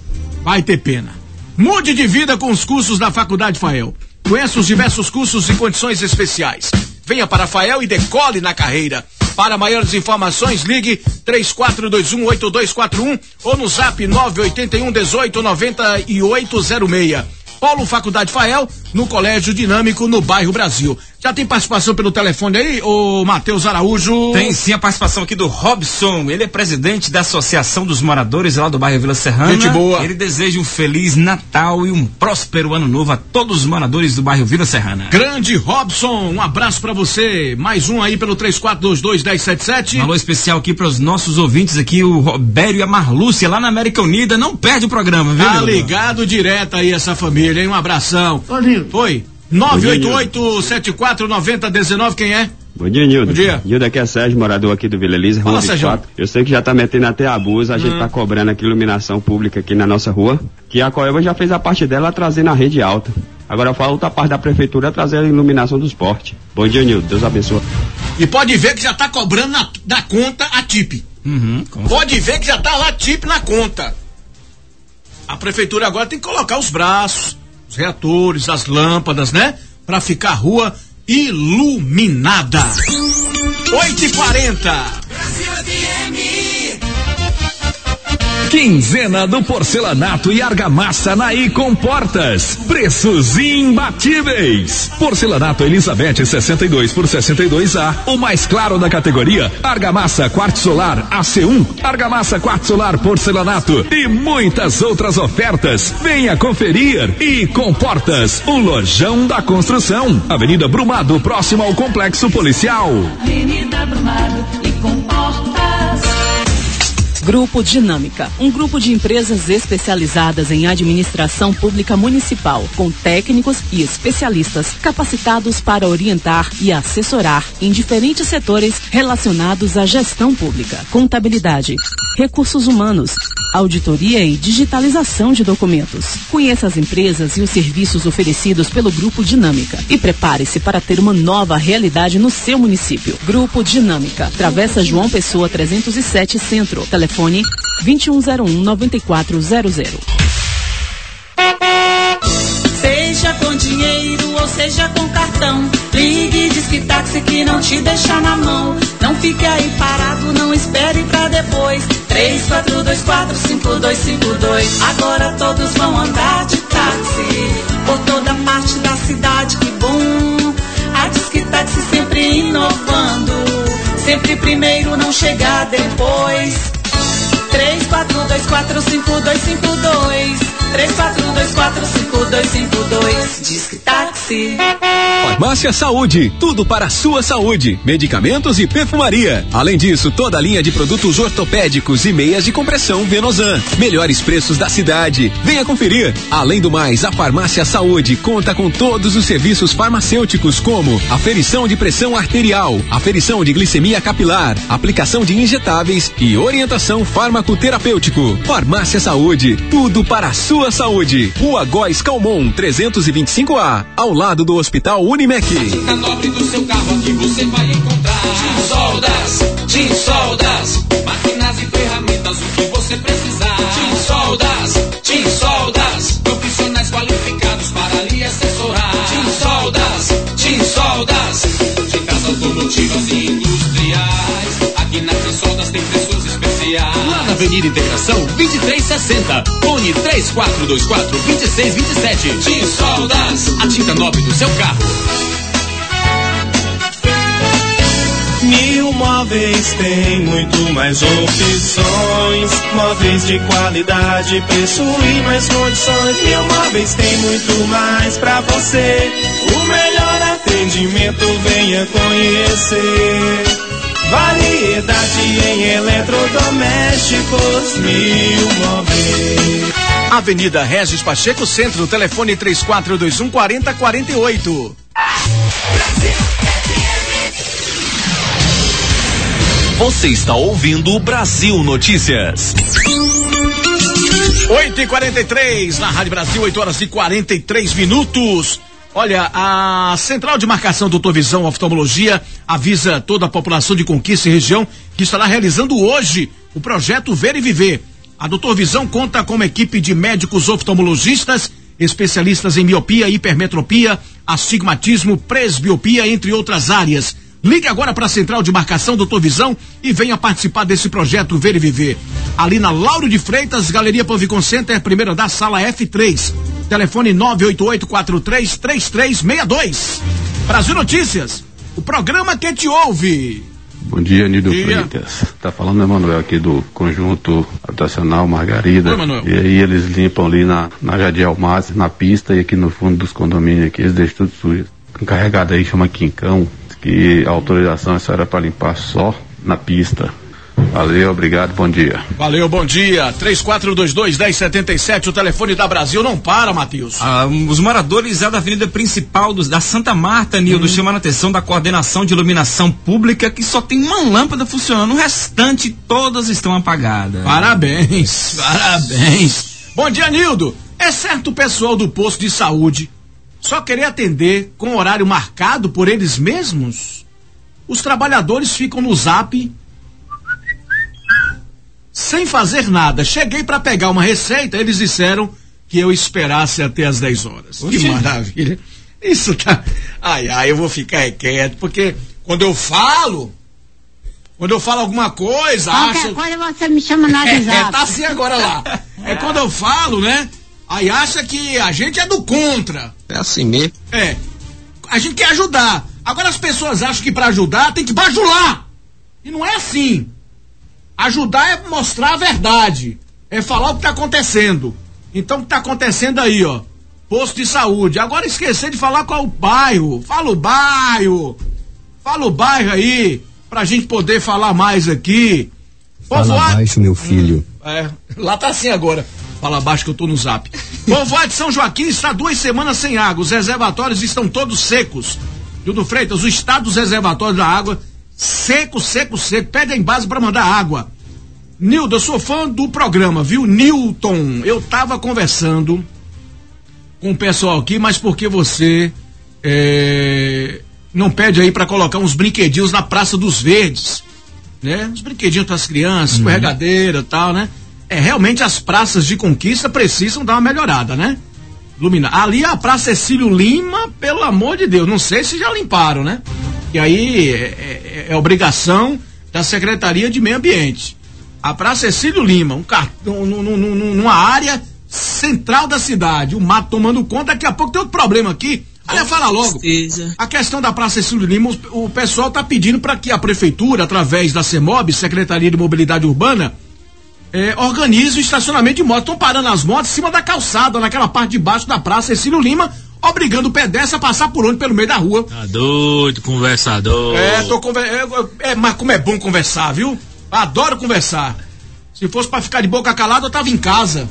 Vai ter pena. Mude de vida com os cursos da Faculdade Fael. Conheça os diversos cursos e condições especiais. Venha para a Fael e decole na carreira. Para maiores informações, ligue três quatro dois um, oito dois quatro um ou no zap nove oito um, dezoito, noventa e oito zero seis. Polo Faculdade Fael, no Colégio Dinâmico, no bairro Brasil. Já tem participação pelo telefone aí, ô Matheus Araújo? Tem sim a participação aqui do Robson. Ele é presidente da Associação dos Moradores lá do bairro Vila Serrana. Gente boa. Ele deseja um feliz Natal e um próspero ano novo a todos os moradores do bairro Vila Serrana. Grande Robson, um abraço pra você. Mais um aí pelo três quatro dois dois, um zero sete sete. Um alô especial aqui pros nossos ouvintes aqui, o Robério e a Marlúcia lá na América Unida. Não perde o programa, viu? Tá ligado direto aí essa família, hein? Um abração. Oi. nove oito oito, sete quatro nove zero um nove, quem é? Bom dia, Nildo. Bom dia. Nildo, aqui é Sérgio, morador aqui do Vila Elisa, rua vinte e quatro. Eu sei que já tá metendo até abuso, a hum. gente tá cobrando aqui iluminação pública aqui na nossa rua, que a Coelba já fez a parte dela trazendo a rede alta. Agora falta a parte da prefeitura trazer a iluminação dos postes. Bom dia, Nildo, Deus abençoe. E pode ver que já tá cobrando na, da conta a T I P. Uhum, pode ver que já tá lá a T I P na conta. A prefeitura agora tem que colocar os braços, os reatores, as lâmpadas, né? Pra ficar a rua iluminada. oito e quarenta. Quinzena do porcelanato e argamassa na Icom Portas. Preços imbatíveis. Porcelanato Elizabeth sessenta e dois por sessenta e dois A, o mais claro da categoria. Argamassa Quartzo Solar A C um, argamassa Quartzo Solar porcelanato e muitas outras ofertas. Venha conferir. Icom Portas, o lojão da construção. Avenida Brumado, próximo ao Complexo Policial. Avenida Brumado, Icom Portas. Grupo Dinâmica, um grupo de empresas especializadas em administração pública municipal, com técnicos e especialistas capacitados para orientar e assessorar em diferentes setores relacionados à gestão pública, contabilidade, recursos humanos, auditoria e digitalização de documentos. Conheça as empresas e os serviços oferecidos pelo Grupo Dinâmica e prepare-se para ter uma nova realidade no seu município. Grupo Dinâmica, Travessa João Pessoa trezentos e sete Centro, telefone vinte e um zero um, noventa e quatro zero zero. Seja com dinheiro ou seja com cartão, ligue e diz que táxi que não te deixa na mão. Não fique aí parado, não espere pra depois. Três, quatro, dois, quatro, cinco, dois, cinco, dois. Agora todos vão andar de táxi por toda parte da cidade, que bom. A Disque Táxi sempre inovando, sempre primeiro, não chegar depois. Três, quatro, dois, quatro, cinco, dois, cinco, dois. Três, quatro, dois, quatro, cinco, dois, cinco, dois. Disque Táxi. Farmácia Saúde, tudo para a sua saúde, medicamentos e perfumaria. Além disso, toda a linha de produtos ortopédicos e meias de compressão Venosan. Melhores preços da cidade. Venha conferir. Além do mais, a Farmácia Saúde conta com todos os serviços farmacêuticos, como aferição de pressão arterial, aferição de glicemia capilar, aplicação de injetáveis e orientação farmacoterapêutico. Farmácia Saúde, tudo para a sua saúde. Rua Góes Calmon, trezentos e vinte e cinco A, ao lado do Hospital Unimec. Na nobre do seu carro aqui você vai encontrar Tim Soldas, Tim Soldas, máquinas e ferramentas, o que você precisar. Tim Soldas, Tim Soldas, profissionais qualificados para lhe assessorar. Tim Soldas, Tim Soldas, tintas automotivas e industriais. Aqui na Tim Soldas tem preços especiais. Lá na Avenida Integração vinte e três sessenta, fone três quatro dois quatro, dois seis dois sete. Tim Soldas, a tinta nobre do seu carro. Mil Móveis tem muito mais opções. Móveis de qualidade, preço e mais condições. Mil Móveis tem muito mais pra você. O melhor atendimento, venha conhecer. Variedade em eletrodomésticos. Mil Móveis. Avenida Regis Pacheco, Centro, telefone três quatro dois um, quatro zero quatro oito. Você está ouvindo o Brasil Notícias. oito e quarenta e três na Rádio Brasil, oito horas e quarenta e três minutos. Olha, a Central de Marcação Doutor Visão Oftalmologia avisa toda a população de Conquista e região que estará realizando hoje o projeto Ver e Viver. A Doutor Visão conta com uma equipe de médicos oftalmologistas, especialistas em miopia, hipermetropia, astigmatismo, presbiopia, entre outras áreas. Ligue agora para a Central de Marcação Doutor Visão e venha participar desse projeto Ver e Viver. Ali na Lauro de Freitas, Galeria Panvicon Center, primeiro andar, sala F três. Telefone nove oito oito quatro três três três seis dois. Brasil Notícias, o programa que te ouve. Bom dia, Nildo Freitas. Tá falando Emanuel aqui do Conjunto Habitacional Margarida. Oi, e aí eles limpam ali na, na Jadiel Márcio, na pista, e aqui no fundo dos condomínios aqui, eles deixam tudo sujo. Um carregado aí chama Quincão, que a autorização essa era para limpar só na pista. Valeu, obrigado, bom dia. Valeu, bom dia. três quatro dois dois, um zero sete sete, o telefone da Brasil não para, Matheus. Ah, os moradores da avenida principal dos, da Santa Marta, Nildo, hum. chamaram a atenção da coordenação de iluminação pública, que só tem uma lâmpada funcionando, o restante todas estão apagadas. Parabéns, parabéns. Bom dia, Nildo. É certo o pessoal do posto de saúde só querer atender com horário marcado por eles mesmos? Os trabalhadores ficam no zap sem fazer nada. Cheguei para pegar uma receita, eles disseram que eu esperasse até as dez horas. Oxi. Que maravilha. Isso tá... Ai, ai, eu vou ficar quieto, porque quando eu falo, quando eu falo alguma coisa... Qualquer acha... coisa você me chama no WhatsApp. É, tá assim agora lá. É quando eu falo, né? Aí acha que a gente é do contra. É assim mesmo. É. A gente quer ajudar. Agora as pessoas acham que para ajudar tem que bajular. E não é assim. Ajudar é mostrar a verdade. É falar o que tá acontecendo. Então o que tá acontecendo aí, ó. Posto de saúde. Agora esquecer de falar qual o bairro. Fala o bairro. Fala o bairro aí. Pra gente poder falar mais aqui. Fala Povoado... baixo, meu filho. Hum, é. Lá tá assim agora. Fala abaixo que eu tô no zap. Povoado de São Joaquim está duas semanas sem água. Os reservatórios estão todos secos. Nildo Freitas, o estado dos reservatórios da água, seco, seco, seco. Pede a Embasa para mandar água. Nildo, eu sou fã do programa, viu? Newton, eu tava conversando com o pessoal aqui, mas por que você é, não pede aí para colocar uns brinquedinhos na Praça dos Verdes? Né? Uns brinquedinhos para as crianças, uhum. escorregadeira e tal, né? É, realmente as praças de Conquista precisam dar uma melhorada, né? Iluminar. Ali a Praça Cecílio Lima, pelo amor de Deus, não sei se já limparam, né? E aí é, é, é obrigação da Secretaria de Meio Ambiente. A Praça Cecílio Lima, um cartão, num, num, num, numa área central da cidade, o mato tomando conta. Daqui a pouco tem outro problema aqui. Olha, fala logo. A questão da Praça Cecílio Lima, o, o pessoal está pedindo para que a Prefeitura, através da CEMOB, Secretaria de Mobilidade Urbana, É, organiza o estacionamento de motos. Estão parando as motos em cima da calçada, naquela parte de baixo da Praça Cecílio Lima, obrigando o pedestre a passar por onde? Pelo meio da rua. Tá doido, conversador. É, tô conversando. É, é, mas como é bom conversar, viu? Adoro conversar. Se fosse pra ficar de boca calada, eu tava em casa.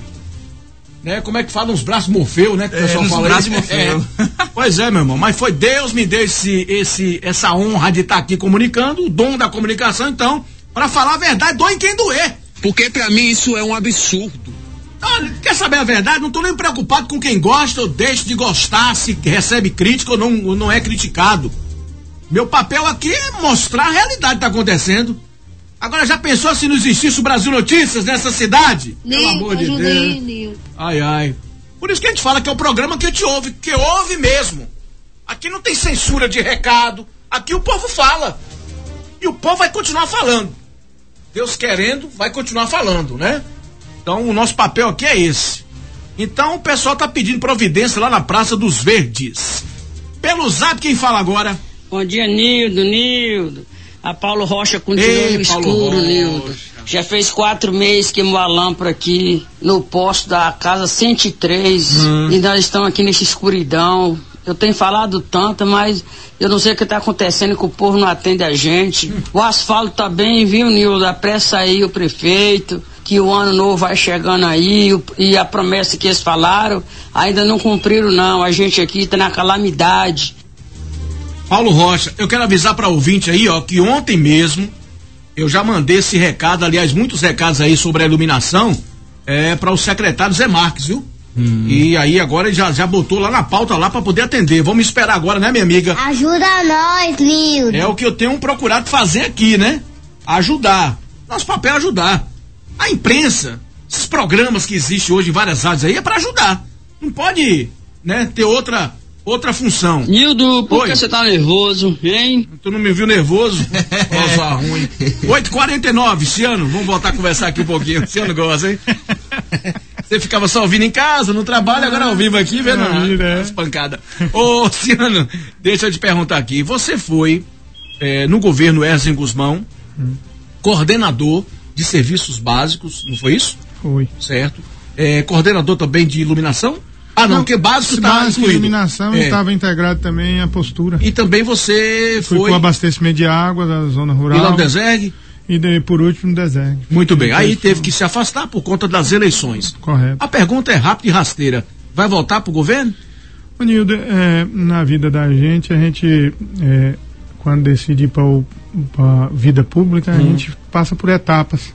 Né? Como é que fala? Uns braços Morfeu, né? Que o é, pessoal fala braços aí. Morfeu. É. Pois é, meu irmão. Mas foi Deus me deu esse, esse, essa honra de estar aqui comunicando, o dom da comunicação, então, pra falar a verdade, doa em quem doer. Porque pra mim isso é um absurdo. Olha, quer saber a verdade? Não tô nem preocupado com quem gosta ou deixa de gostar, se recebe crítica ou não, ou não é criticado. Meu papel aqui é mostrar a realidade que tá acontecendo. Agora, já pensou se não existisse o Brasil Notícias nessa cidade? Nil, Pelo amor de Deus. Nil. Ai, ai. Por isso que a gente fala que é o programa que te ouve, que ouve mesmo. Aqui não tem censura de recado. Aqui o povo fala. E o povo vai continuar falando. Deus querendo, vai continuar falando, né? Então, o nosso papel aqui é esse. Então, o pessoal tá pedindo providência lá na Praça dos Verdes. Pelo zap, quem fala agora? Bom dia, Nildo, Nildo. A Paulo Rocha continua Ei, no Paulo escuro, Rocha. Nildo. Já fez quatro meses que queimou a lâmpada aqui no posto da casa cento e três. Hum. E nós estamos aqui nessa escuridão. Eu tenho falado tanto, mas eu não sei o que está acontecendo, que o povo não atende a gente. O asfalto tá bem, viu, Nildo? Apressa aí o prefeito, que o ano novo vai chegando aí, e a promessa que eles falaram, ainda não cumpriram não. A gente aqui tá na calamidade. Paulo Rocha, eu quero avisar para ouvinte aí, ó, que ontem mesmo eu já mandei esse recado, aliás, muitos recados aí sobre a iluminação, é, para o secretário Zé Marques, viu? Hum. E aí agora ele já, já botou lá na pauta lá para poder atender. Vamos esperar agora, né, minha amiga? Ajuda nós, Nildo. É o que eu tenho procurado fazer aqui, né? Ajudar. Nosso papel é ajudar. A imprensa, esses programas que existem hoje em várias áreas aí é para ajudar. Não pode, né, ter outra outra função. Nildo, por Oi. que você tá nervoso, hein? Tu não me viu nervoso? Nossa, ruim. oito e quarenta e nove, Ciano, vamos voltar a conversar aqui um pouquinho. Ciano gosta, hein? Você ficava só ouvindo em casa, no trabalho, agora ao vivo aqui, vendo as pancadas. Ô, Ciano, deixa eu te perguntar aqui. Você foi, é, no governo Erzen Guzmão, hum. coordenador de serviços básicos, não foi isso? Foi. Certo. É, coordenador também de iluminação? Ah, não, porque básico está incluído. Iluminação estava é. integrado também a postura. E também você Fui foi... com o abastecimento de água da zona rural. E lá no Desergue? E daí, por último, no Desergue. Muito bem, aí teve que se afastar por conta das eleições. Correto. A pergunta é rápida e rasteira. Vai voltar pro governo? Ô, Nildo, é, na vida da gente, a gente, é, quando decide ir para a vida pública, hum. a gente passa por etapas.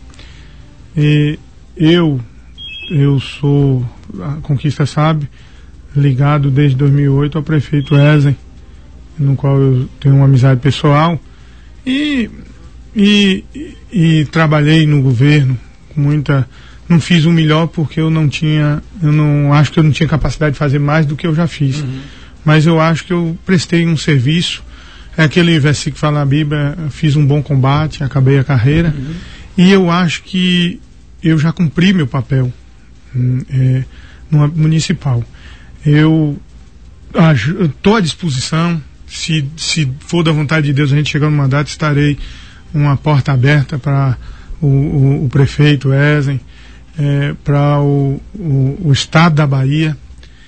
E eu... Eu sou, a Conquista sabe, ligado desde dois mil e oito ao prefeito Erzen, no qual eu tenho uma amizade pessoal, e, e, e, e trabalhei no governo com muita... Não fiz o melhor porque eu não tinha, eu não acho que eu não tinha capacidade de fazer mais do que eu já fiz. Uhum. Mas eu acho que eu prestei um serviço, é aquele versículo que fala na Bíblia, fiz um bom combate, acabei a carreira, uhum. e eu acho que eu já cumpri meu papel. É, no municipal. Eu estou à disposição, se, se for da vontade de Deus, a gente chegar no mandato, estarei uma porta aberta para o, o, o prefeito Erzen, é, para o, o, o estado da Bahia,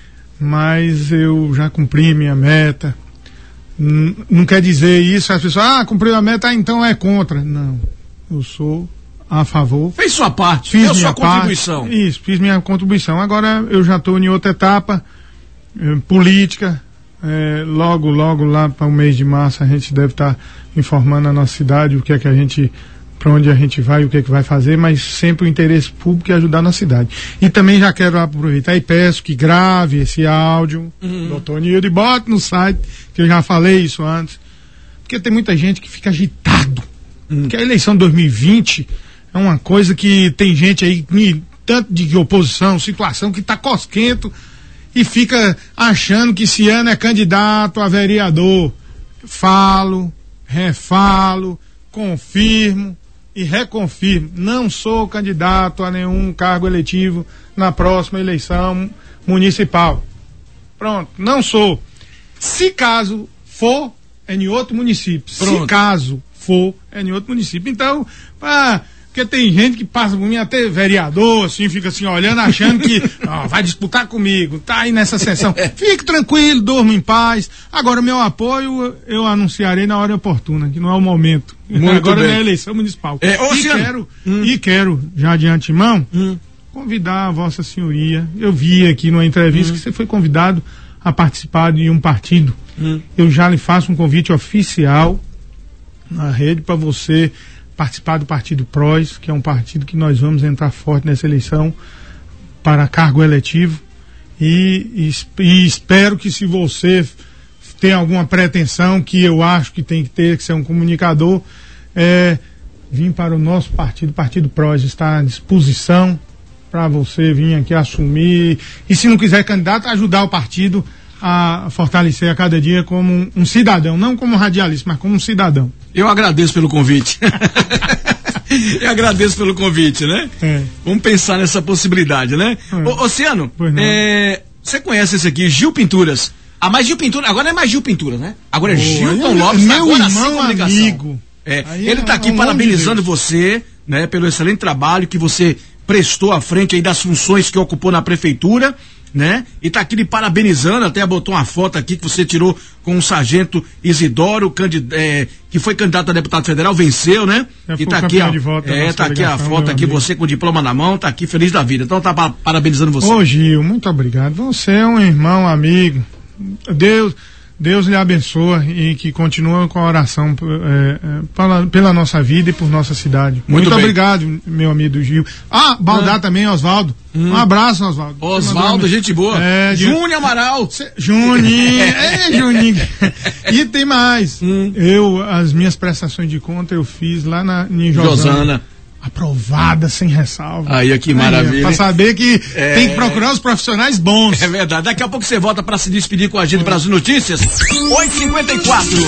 mas eu já cumpri minha meta. N- não quer dizer isso, as pessoas, ah, cumpriu a meta, ah, então é contra. Não, eu sou a favor. Fez sua parte, fiz minha sua contribuição. Parte, isso, fiz minha contribuição. Agora eu já estou em outra etapa, eh, política. Eh, logo, logo lá para o mês de março a gente deve estar tá informando a nossa cidade o que é que a gente, para onde a gente vai, o que é que vai fazer, mas sempre o interesse público é ajudar a nossa cidade. E também já quero aproveitar e peço que grave esse áudio, uhum. doutor Nildo, e bote no site, que eu já falei isso antes. Porque tem muita gente que fica agitado. Uhum. Porque a eleição de dois mil e vinte é uma coisa que tem gente aí tanto de oposição, situação que está cosquento e fica achando que esse ano é candidato a vereador. Falo, refalo, confirmo e reconfirmo. Não sou candidato a nenhum cargo eletivo na próxima eleição municipal. Pronto, não sou. Se caso for, é em outro município. Pronto. Se caso for, é em outro município. Então, ah, porque tem gente que passa por mim, até vereador, assim, fica assim, olhando, achando que ó, vai disputar comigo, tá aí nessa sessão. Fique tranquilo, durma em paz. Agora, meu apoio eu anunciarei na hora oportuna, que não é o momento. Muito Agora bem. É a eleição municipal. É, e, quero, hum. e quero, já de antemão, hum. convidar a Vossa Senhoria. Eu vi aqui numa entrevista hum. que você foi convidado a participar de um partido. Hum. Eu já lhe faço um convite oficial na rede para você participar do Partido Prós, que é um partido que nós vamos entrar forte nessa eleição para cargo eletivo. E, e, e espero que, se você tem alguma pretensão, que eu acho que tem que ter, que ser um comunicador, é, vir para o nosso partido, Partido Prós, está à disposição para você vir aqui assumir, e se não quiser candidato, ajudar o partido a fortalecer a cada dia como um, um cidadão, não como radialista, mas como um cidadão. Eu agradeço pelo convite. Eu agradeço pelo convite, né? É. Vamos pensar nessa possibilidade, né? É. Ô, Oceano, é, você conhece esse aqui, Gil Pinturas. Ah, mas Gil Pinturas, agora não é mais Gil Pinturas, né? Agora é oh, Gilton Lopes, meu agora irmão amigo. É, ele está aqui é um parabenizando de você, né, pelo excelente trabalho que você prestou à frente aí das funções que ocupou na prefeitura, né? E tá aqui lhe parabenizando, até botou uma foto aqui que você tirou com o sargento Isidoro, candid, é, que foi candidato a deputado federal, venceu, né? É, e tá aqui, ó, voto, é, tá aqui a foto aqui, amigo. Você com o diploma na mão, tá aqui feliz da vida. Então tá pa parabenizando você. Ô Gil, muito obrigado. Você é um irmão, amigo. Deus, Deus lhe abençoa e que continue com a oração é, é, pela, pela nossa vida e por nossa cidade. Muito, Muito obrigado, meu amigo Gil. Ah, Baldar ah. também, Oswaldo. Hum. Um abraço, Oswaldo. Oswaldo, gente boa. É, Júnior Amaral. Juninho, é, Juninho. E tem mais. Hum. Eu, as minhas prestações de conta eu fiz lá na em Josana. Josana. Aprovada, sem ressalva. Aí, que maravilha. Aí, pra saber que é... tem que procurar os profissionais bons. É verdade. Daqui a pouco você volta pra se despedir com a gente do Brasil Notícias. oito e cinquenta e quatro.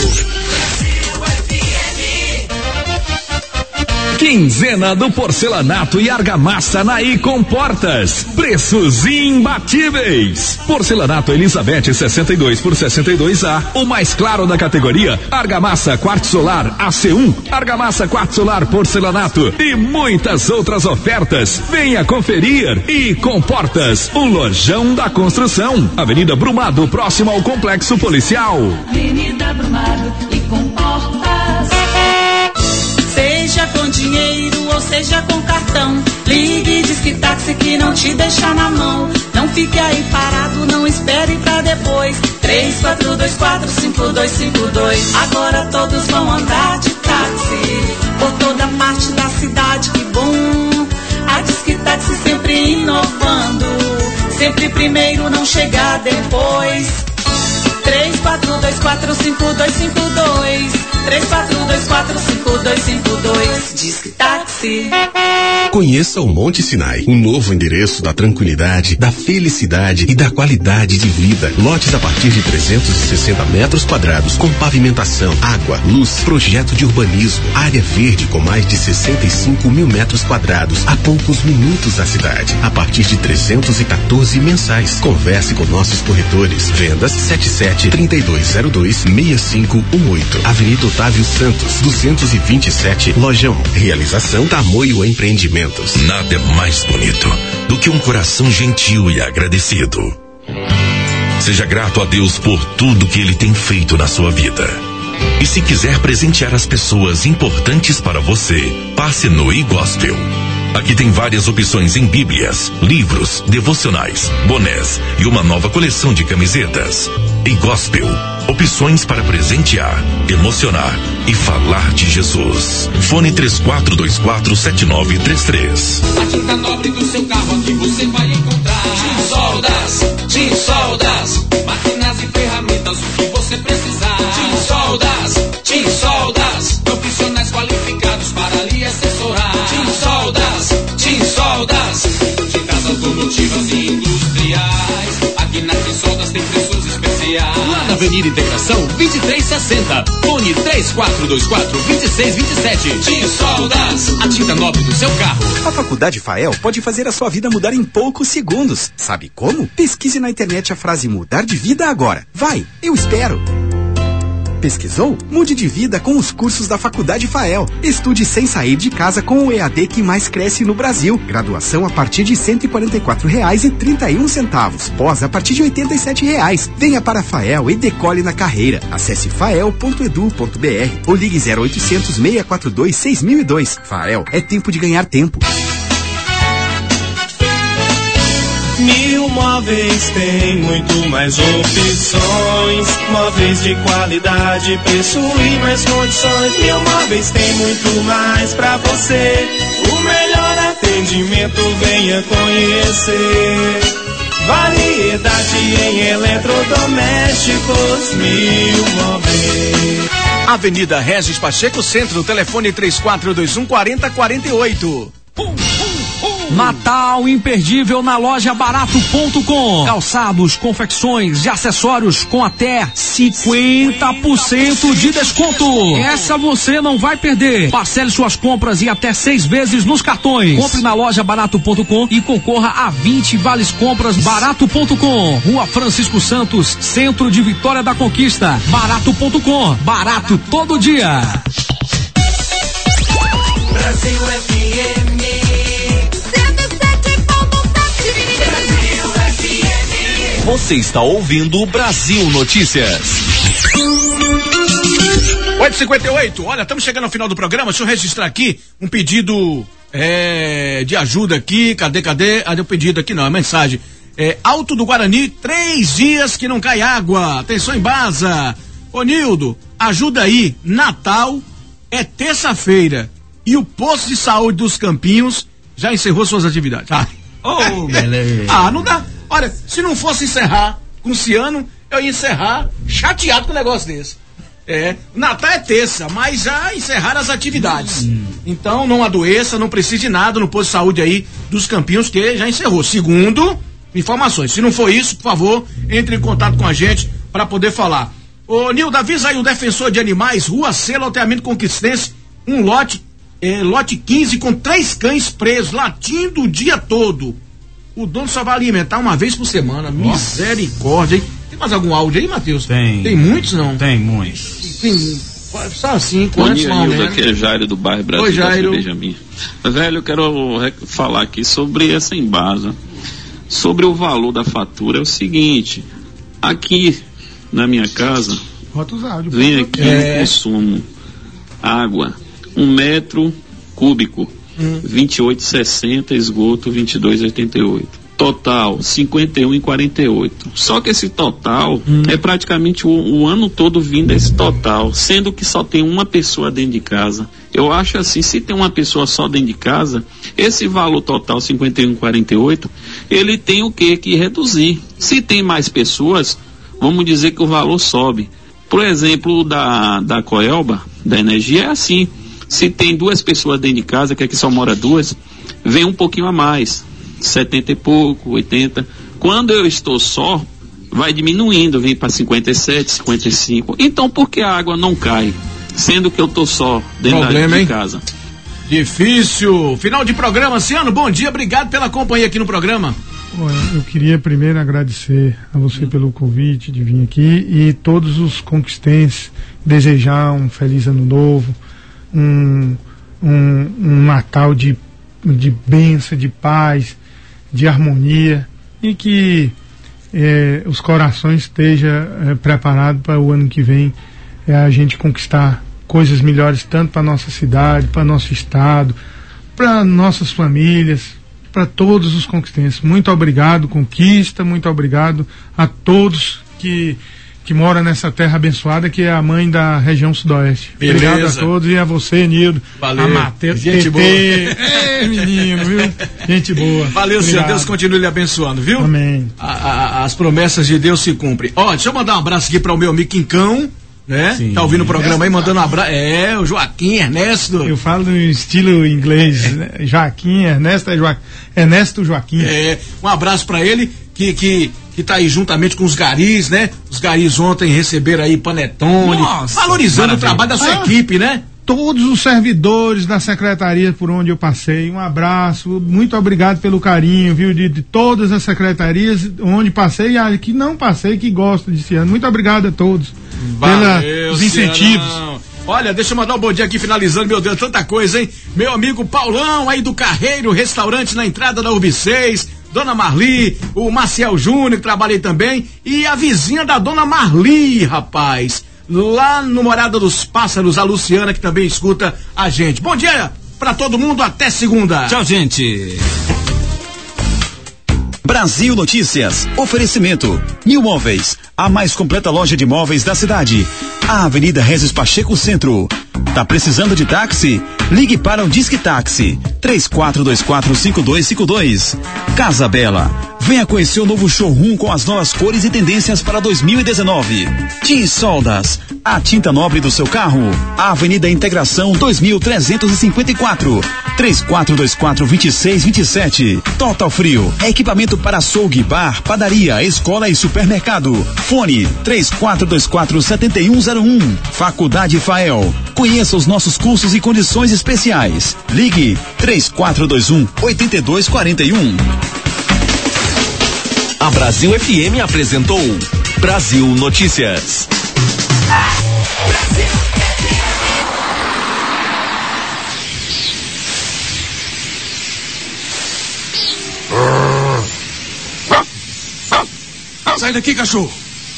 Quinzena do porcelanato e argamassa na Icom Portas. Preços imbatíveis. Porcelanato Elizabeth sessenta e dois por sessenta e dois A. O mais claro da categoria. Argamassa Quartzo Solar A C um. Argamassa Quartzo Solar Porcelanato. E muitas outras ofertas. Venha conferir. Icom Portas, o lojão da construção. Avenida Brumado, próximo ao Complexo Policial. Avenida Brumado, Icom Portas. Seja com dinheiro ou seja com cartão, ligue e diz que táxi que não te deixa na mão. Não fique aí parado, não espere pra depois. Três, quatro, dois, quatro, cinco, dois, cinco, dois. Agora todos vão andar de táxi por toda parte da cidade, que bom. A Disque Táxi sempre inovando, sempre primeiro, não chegar depois. Três, quatro, dois, quatro, cinco, dois, cinco, dois. Três, quatro, dois, quatro, cinco, dois, cinco, dois. Disque Táxi. Conheça o Monte Sinai, um novo endereço da tranquilidade, da felicidade e da qualidade de vida. Lotes a partir de trezentos e sessenta metros quadrados, com pavimentação, água, luz, projeto de urbanismo, área verde com mais de sessenta e cinco mil metros quadrados, a poucos minutos da cidade, a partir de trezentos e quatorze mensais. Converse com nossos corretores. Vendas sete sete, três dois zero dois, seis cinco um oito. Avenida Otávio Santos, duzentos e vinte e sete, Lojão. Realização Tamoio Empreendimentos. Nada é mais bonito do que um coração gentil e agradecido. Seja grato a Deus por tudo que Ele tem feito na sua vida. E se quiser presentear as pessoas importantes para você, passe no iGospel. Aqui tem várias opções em bíblias, livros, devocionais, bonés e uma nova coleção de camisetas. iGospel, opções para presentear, emocionar e falar de Jesus. Fone três quatro dois quatro, sete nove três três. A tinta nobre do seu carro aqui você vai encontrar. Tinsoldas, Tinsoldas, máquinas e ferramentas, o que você precisar. Tinsoldas, Tinsoldas, profissionais qualificados para lhe assessorar. Tinsoldas, Tinsoldas, Avenida Integração vinte e três sessenta. Fone três quatro dois quatro, dois seis dois sete. Tim Soldas, a tinta nobre do seu carro. A Faculdade Fael pode fazer a sua vida mudar em poucos segundos. Sabe como? Pesquise na internet a frase mudar de vida agora. Vai, eu espero. Pesquisou? Mude de vida com os cursos da Faculdade Fael. Estude sem sair de casa com o E A D que mais cresce no Brasil. Graduação a partir de cento e quarenta e quatro reais e trinta e um centavos. Pós a partir de oitenta e sete reais. Venha para a Fael e decole na carreira. Acesse fael ponto edu ponto br ou ligue zero oitocentos, seis quatro dois, seis mil e dois. Fael, é tempo de ganhar tempo. Mil Móveis tem muito mais opções. Móveis de qualidade, preço e mais condições. Mil Móveis tem muito mais pra você. O melhor atendimento, venha conhecer. Variedade em eletrodomésticos. Mil Móveis. Avenida Regis Pacheco, Centro, telefone três quatro dois um, quatro zero quatro oito. Natal imperdível na loja barato ponto com. Calçados, confecções e acessórios com até cinquenta por cento de desconto. Essa você não vai perder. Parcele suas compras em até seis vezes nos cartões. Compre na loja barato ponto com e concorra a vinte vales compras barato ponto com. Rua Francisco Santos, Centro de Vitória da Conquista. barato ponto com. Barato todo dia. Brasil F M. Você está ouvindo o Brasil Notícias. oito e cinquenta e oito, olha, estamos chegando ao final do programa. Deixa eu registrar aqui um pedido é, de ajuda aqui. Cadê, cadê? Ah, deu pedido aqui não, é mensagem. É, Alto do Guarani, três dias que não cai água. Atenção, Embasa. Ô Nildo, ajuda aí. Natal é terça-feira e o posto de saúde dos Campinhos já encerrou suas atividades. Ah, oh, beleza. Ah, não dá. Olha, se não fosse encerrar com o Ciano, eu ia encerrar chateado com um negócio desse. É, Natal é terça, mas já encerraram as atividades. Hum. Então não adoeça, não precise de nada no posto de saúde aí dos Campinhos, que já encerrou. Segundo informações. Se não for isso, por favor, entre em contato com a gente para poder falar. Ô Nildo, avisa aí o defensor de animais, Rua C, loteamento Conquistense, um lote, é, lote quinze com três cães presos, latindo o dia todo. O dono só vai alimentar uma vez por semana. Nossa. Misericórdia, hein? Tem mais algum áudio aí, Matheus? Tem. Tem muitos, não? Tem muitos. Tem, só assim, quantos mal, né? Aqui é Jairo do bairro Brasil. Oi, Jairo. Benjamin. Velho, eu quero falar aqui sobre essa Embasa. Sobre o valor da fatura. É o seguinte, aqui na minha casa, vem aqui é. um consumo água, um metro cúbico. Hum. vinte e oito e sessenta, esgoto vinte e dois e oitenta e oito. Total cinquenta e um e quarenta e oito. Só que esse total hum. é praticamente o, o ano todo vindo esse total, sendo que só tem uma pessoa dentro de casa. Eu acho assim, se tem uma pessoa só dentro de casa, esse valor total cinquenta e um e quarenta e oito, ele tem o que que reduzir. Se tem mais pessoas, vamos dizer que o valor sobe. Por exemplo, da da Coelba, da energia é assim. Se tem duas pessoas dentro de casa, que aqui só mora duas, vem um pouquinho a mais, setenta e pouco, oitenta. Quando eu estou só, vai diminuindo, vem para cinquenta e sete, cinquenta e cinco. Então, por que a água não cai, sendo que eu estou só dentro Problema, de casa? Hein? Difícil. Final de programa, Ciano, bom dia, obrigado pela companhia aqui no programa. Eu queria primeiro agradecer a você pelo convite de vir aqui e todos os conquistenses, desejar um feliz ano novo. Um, um, um Natal de, de bênção, de paz, de harmonia e que é, os corações estejam é, preparados para o ano que vem é, a gente conquistar coisas melhores tanto para nossa cidade, para nosso estado, para nossas famílias, para todos os conquistenses. Muito obrigado, Conquista, muito obrigado a todos que que mora nessa terra abençoada, que é a mãe da região sudoeste. Beleza. Obrigado a todos e a você, Nildo. Valeu. A Matheus, gente boa. Ei, menino, viu? Gente boa. Valeu, Obrigado. Senhor. Deus continue lhe abençoando, viu? Amém. A, a, as promessas de Deus se cumprem. Ó, deixa eu mandar um abraço aqui para o meu amigo Quincão, né? Sim. Tá ouvindo o programa aí, mandando um abraço. É, o Joaquim Ernesto. Eu falo no estilo inglês, né? Joaquim Ernesto, é Joaquim, Ernesto Joaquim. É, um abraço para ele, que, que que tá aí juntamente com os garis, né? Os garis ontem receberam aí panetone, Nossa, valorizando maravilha. o trabalho da sua ah. equipe, né? Todos os servidores da secretaria por onde eu passei, um abraço, muito obrigado pelo carinho, viu, de, de todas as secretarias onde passei e a que não passei, que gostam de Ciano. Muito obrigado a todos pelos incentivos. Olha, deixa eu mandar um bom dia aqui finalizando, meu Deus, tanta coisa, hein? Meu amigo Paulão aí do Carreiro, restaurante na entrada da U B seis, Dona Marli, o Maciel Júnior, que trabalhei também, e a vizinha da Dona Marli, rapaz. Lá no Morada dos Pássaros, a Luciana, que também escuta a gente. Bom dia pra todo mundo, até segunda. Tchau, gente. Brasil Notícias, oferecimento, New Móveis, a mais completa loja de móveis da cidade. A Avenida Regis Pacheco Centro. Tá precisando de táxi? Ligue para o Disque Táxi, três quatro dois quatro cinco dois cinco dois. Casa Bela, venha conhecer o novo showroom com as novas cores e tendências para dois mil e dezenove. Tim Soldas, a tinta nobre do seu carro. A Avenida Integração dois mil trezentos e cinquenta e quatro, três quatro dois quatro dois seis dois sete. Total Frio, equipamento para açougue, bar, padaria, escola e supermercado. Fone três quatro dois quatro sete um zero um. Faculdade Fael, conheça os nossos cursos e condições especiais. Ligue três quatro dois um oito dois quatro um. A Brasil F M apresentou Brasil Notícias. Sai daqui, cachorro!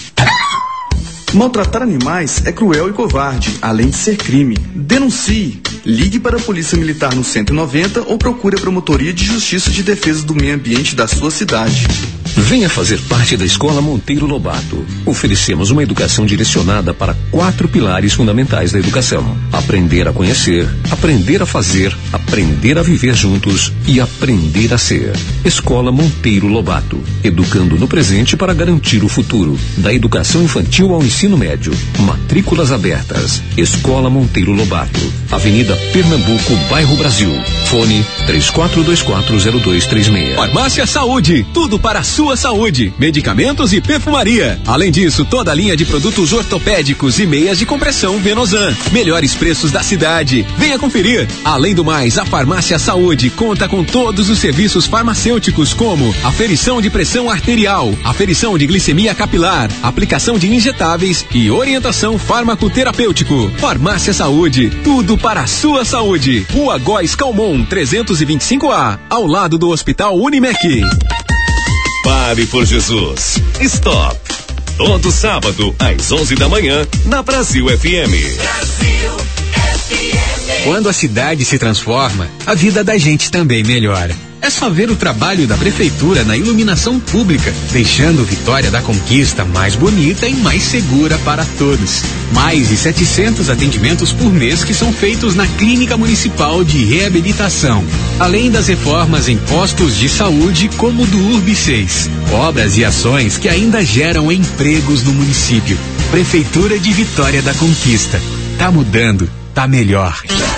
Maltratar animais é cruel e covarde, além de ser crime. Denuncie. Ligue para a Polícia Militar no cento e noventa ou procure a Promotoria de Justiça de Defesa do Meio Ambiente da sua cidade. Venha fazer parte da Escola Monteiro Lobato. Oferecemos uma educação direcionada para quatro pilares fundamentais da educação: aprender a conhecer, aprender a fazer, aprender a viver juntos e aprender a ser. Escola Monteiro Lobato, educando no presente para garantir o futuro. Da educação infantil ao ensino médio. Matrículas abertas. Escola Monteiro Lobato, Avenida Pernambuco, Bairro Brasil. Fone três quatro dois quatro zero dois três seis. Farmácia Saúde, tudo para a sua saúde, medicamentos e perfumaria. Além disso, toda a linha de produtos ortopédicos e meias de compressão Venosan. Melhores preços da cidade. Venha conferir. Além do mais, a Farmácia Saúde conta com todos os serviços farmacêuticos, como aferição de pressão arterial, aferição de glicemia capilar, aplicação de injetáveis e orientação farmacoterapêutico. Farmácia Saúde, tudo para a sua saúde. Rua Góes Calmon, trezentos e vinte e cinco A, ao lado do Hospital Unimec. Pare por Jesus. Stop. Todo sábado, às onze da manhã, na Brasil F M. Brasil F M. Quando a cidade se transforma, a vida da gente também melhora. É só ver o trabalho da Prefeitura na iluminação pública, deixando Vitória da Conquista mais bonita e mais segura para todos. Mais de setecentos atendimentos por mês que são feitos na Clínica Municipal de Reabilitação. Além das reformas em postos de saúde, como o do U R B seis. Obras e ações que ainda geram empregos no município. Prefeitura de Vitória da Conquista. Tá mudando, tá melhor.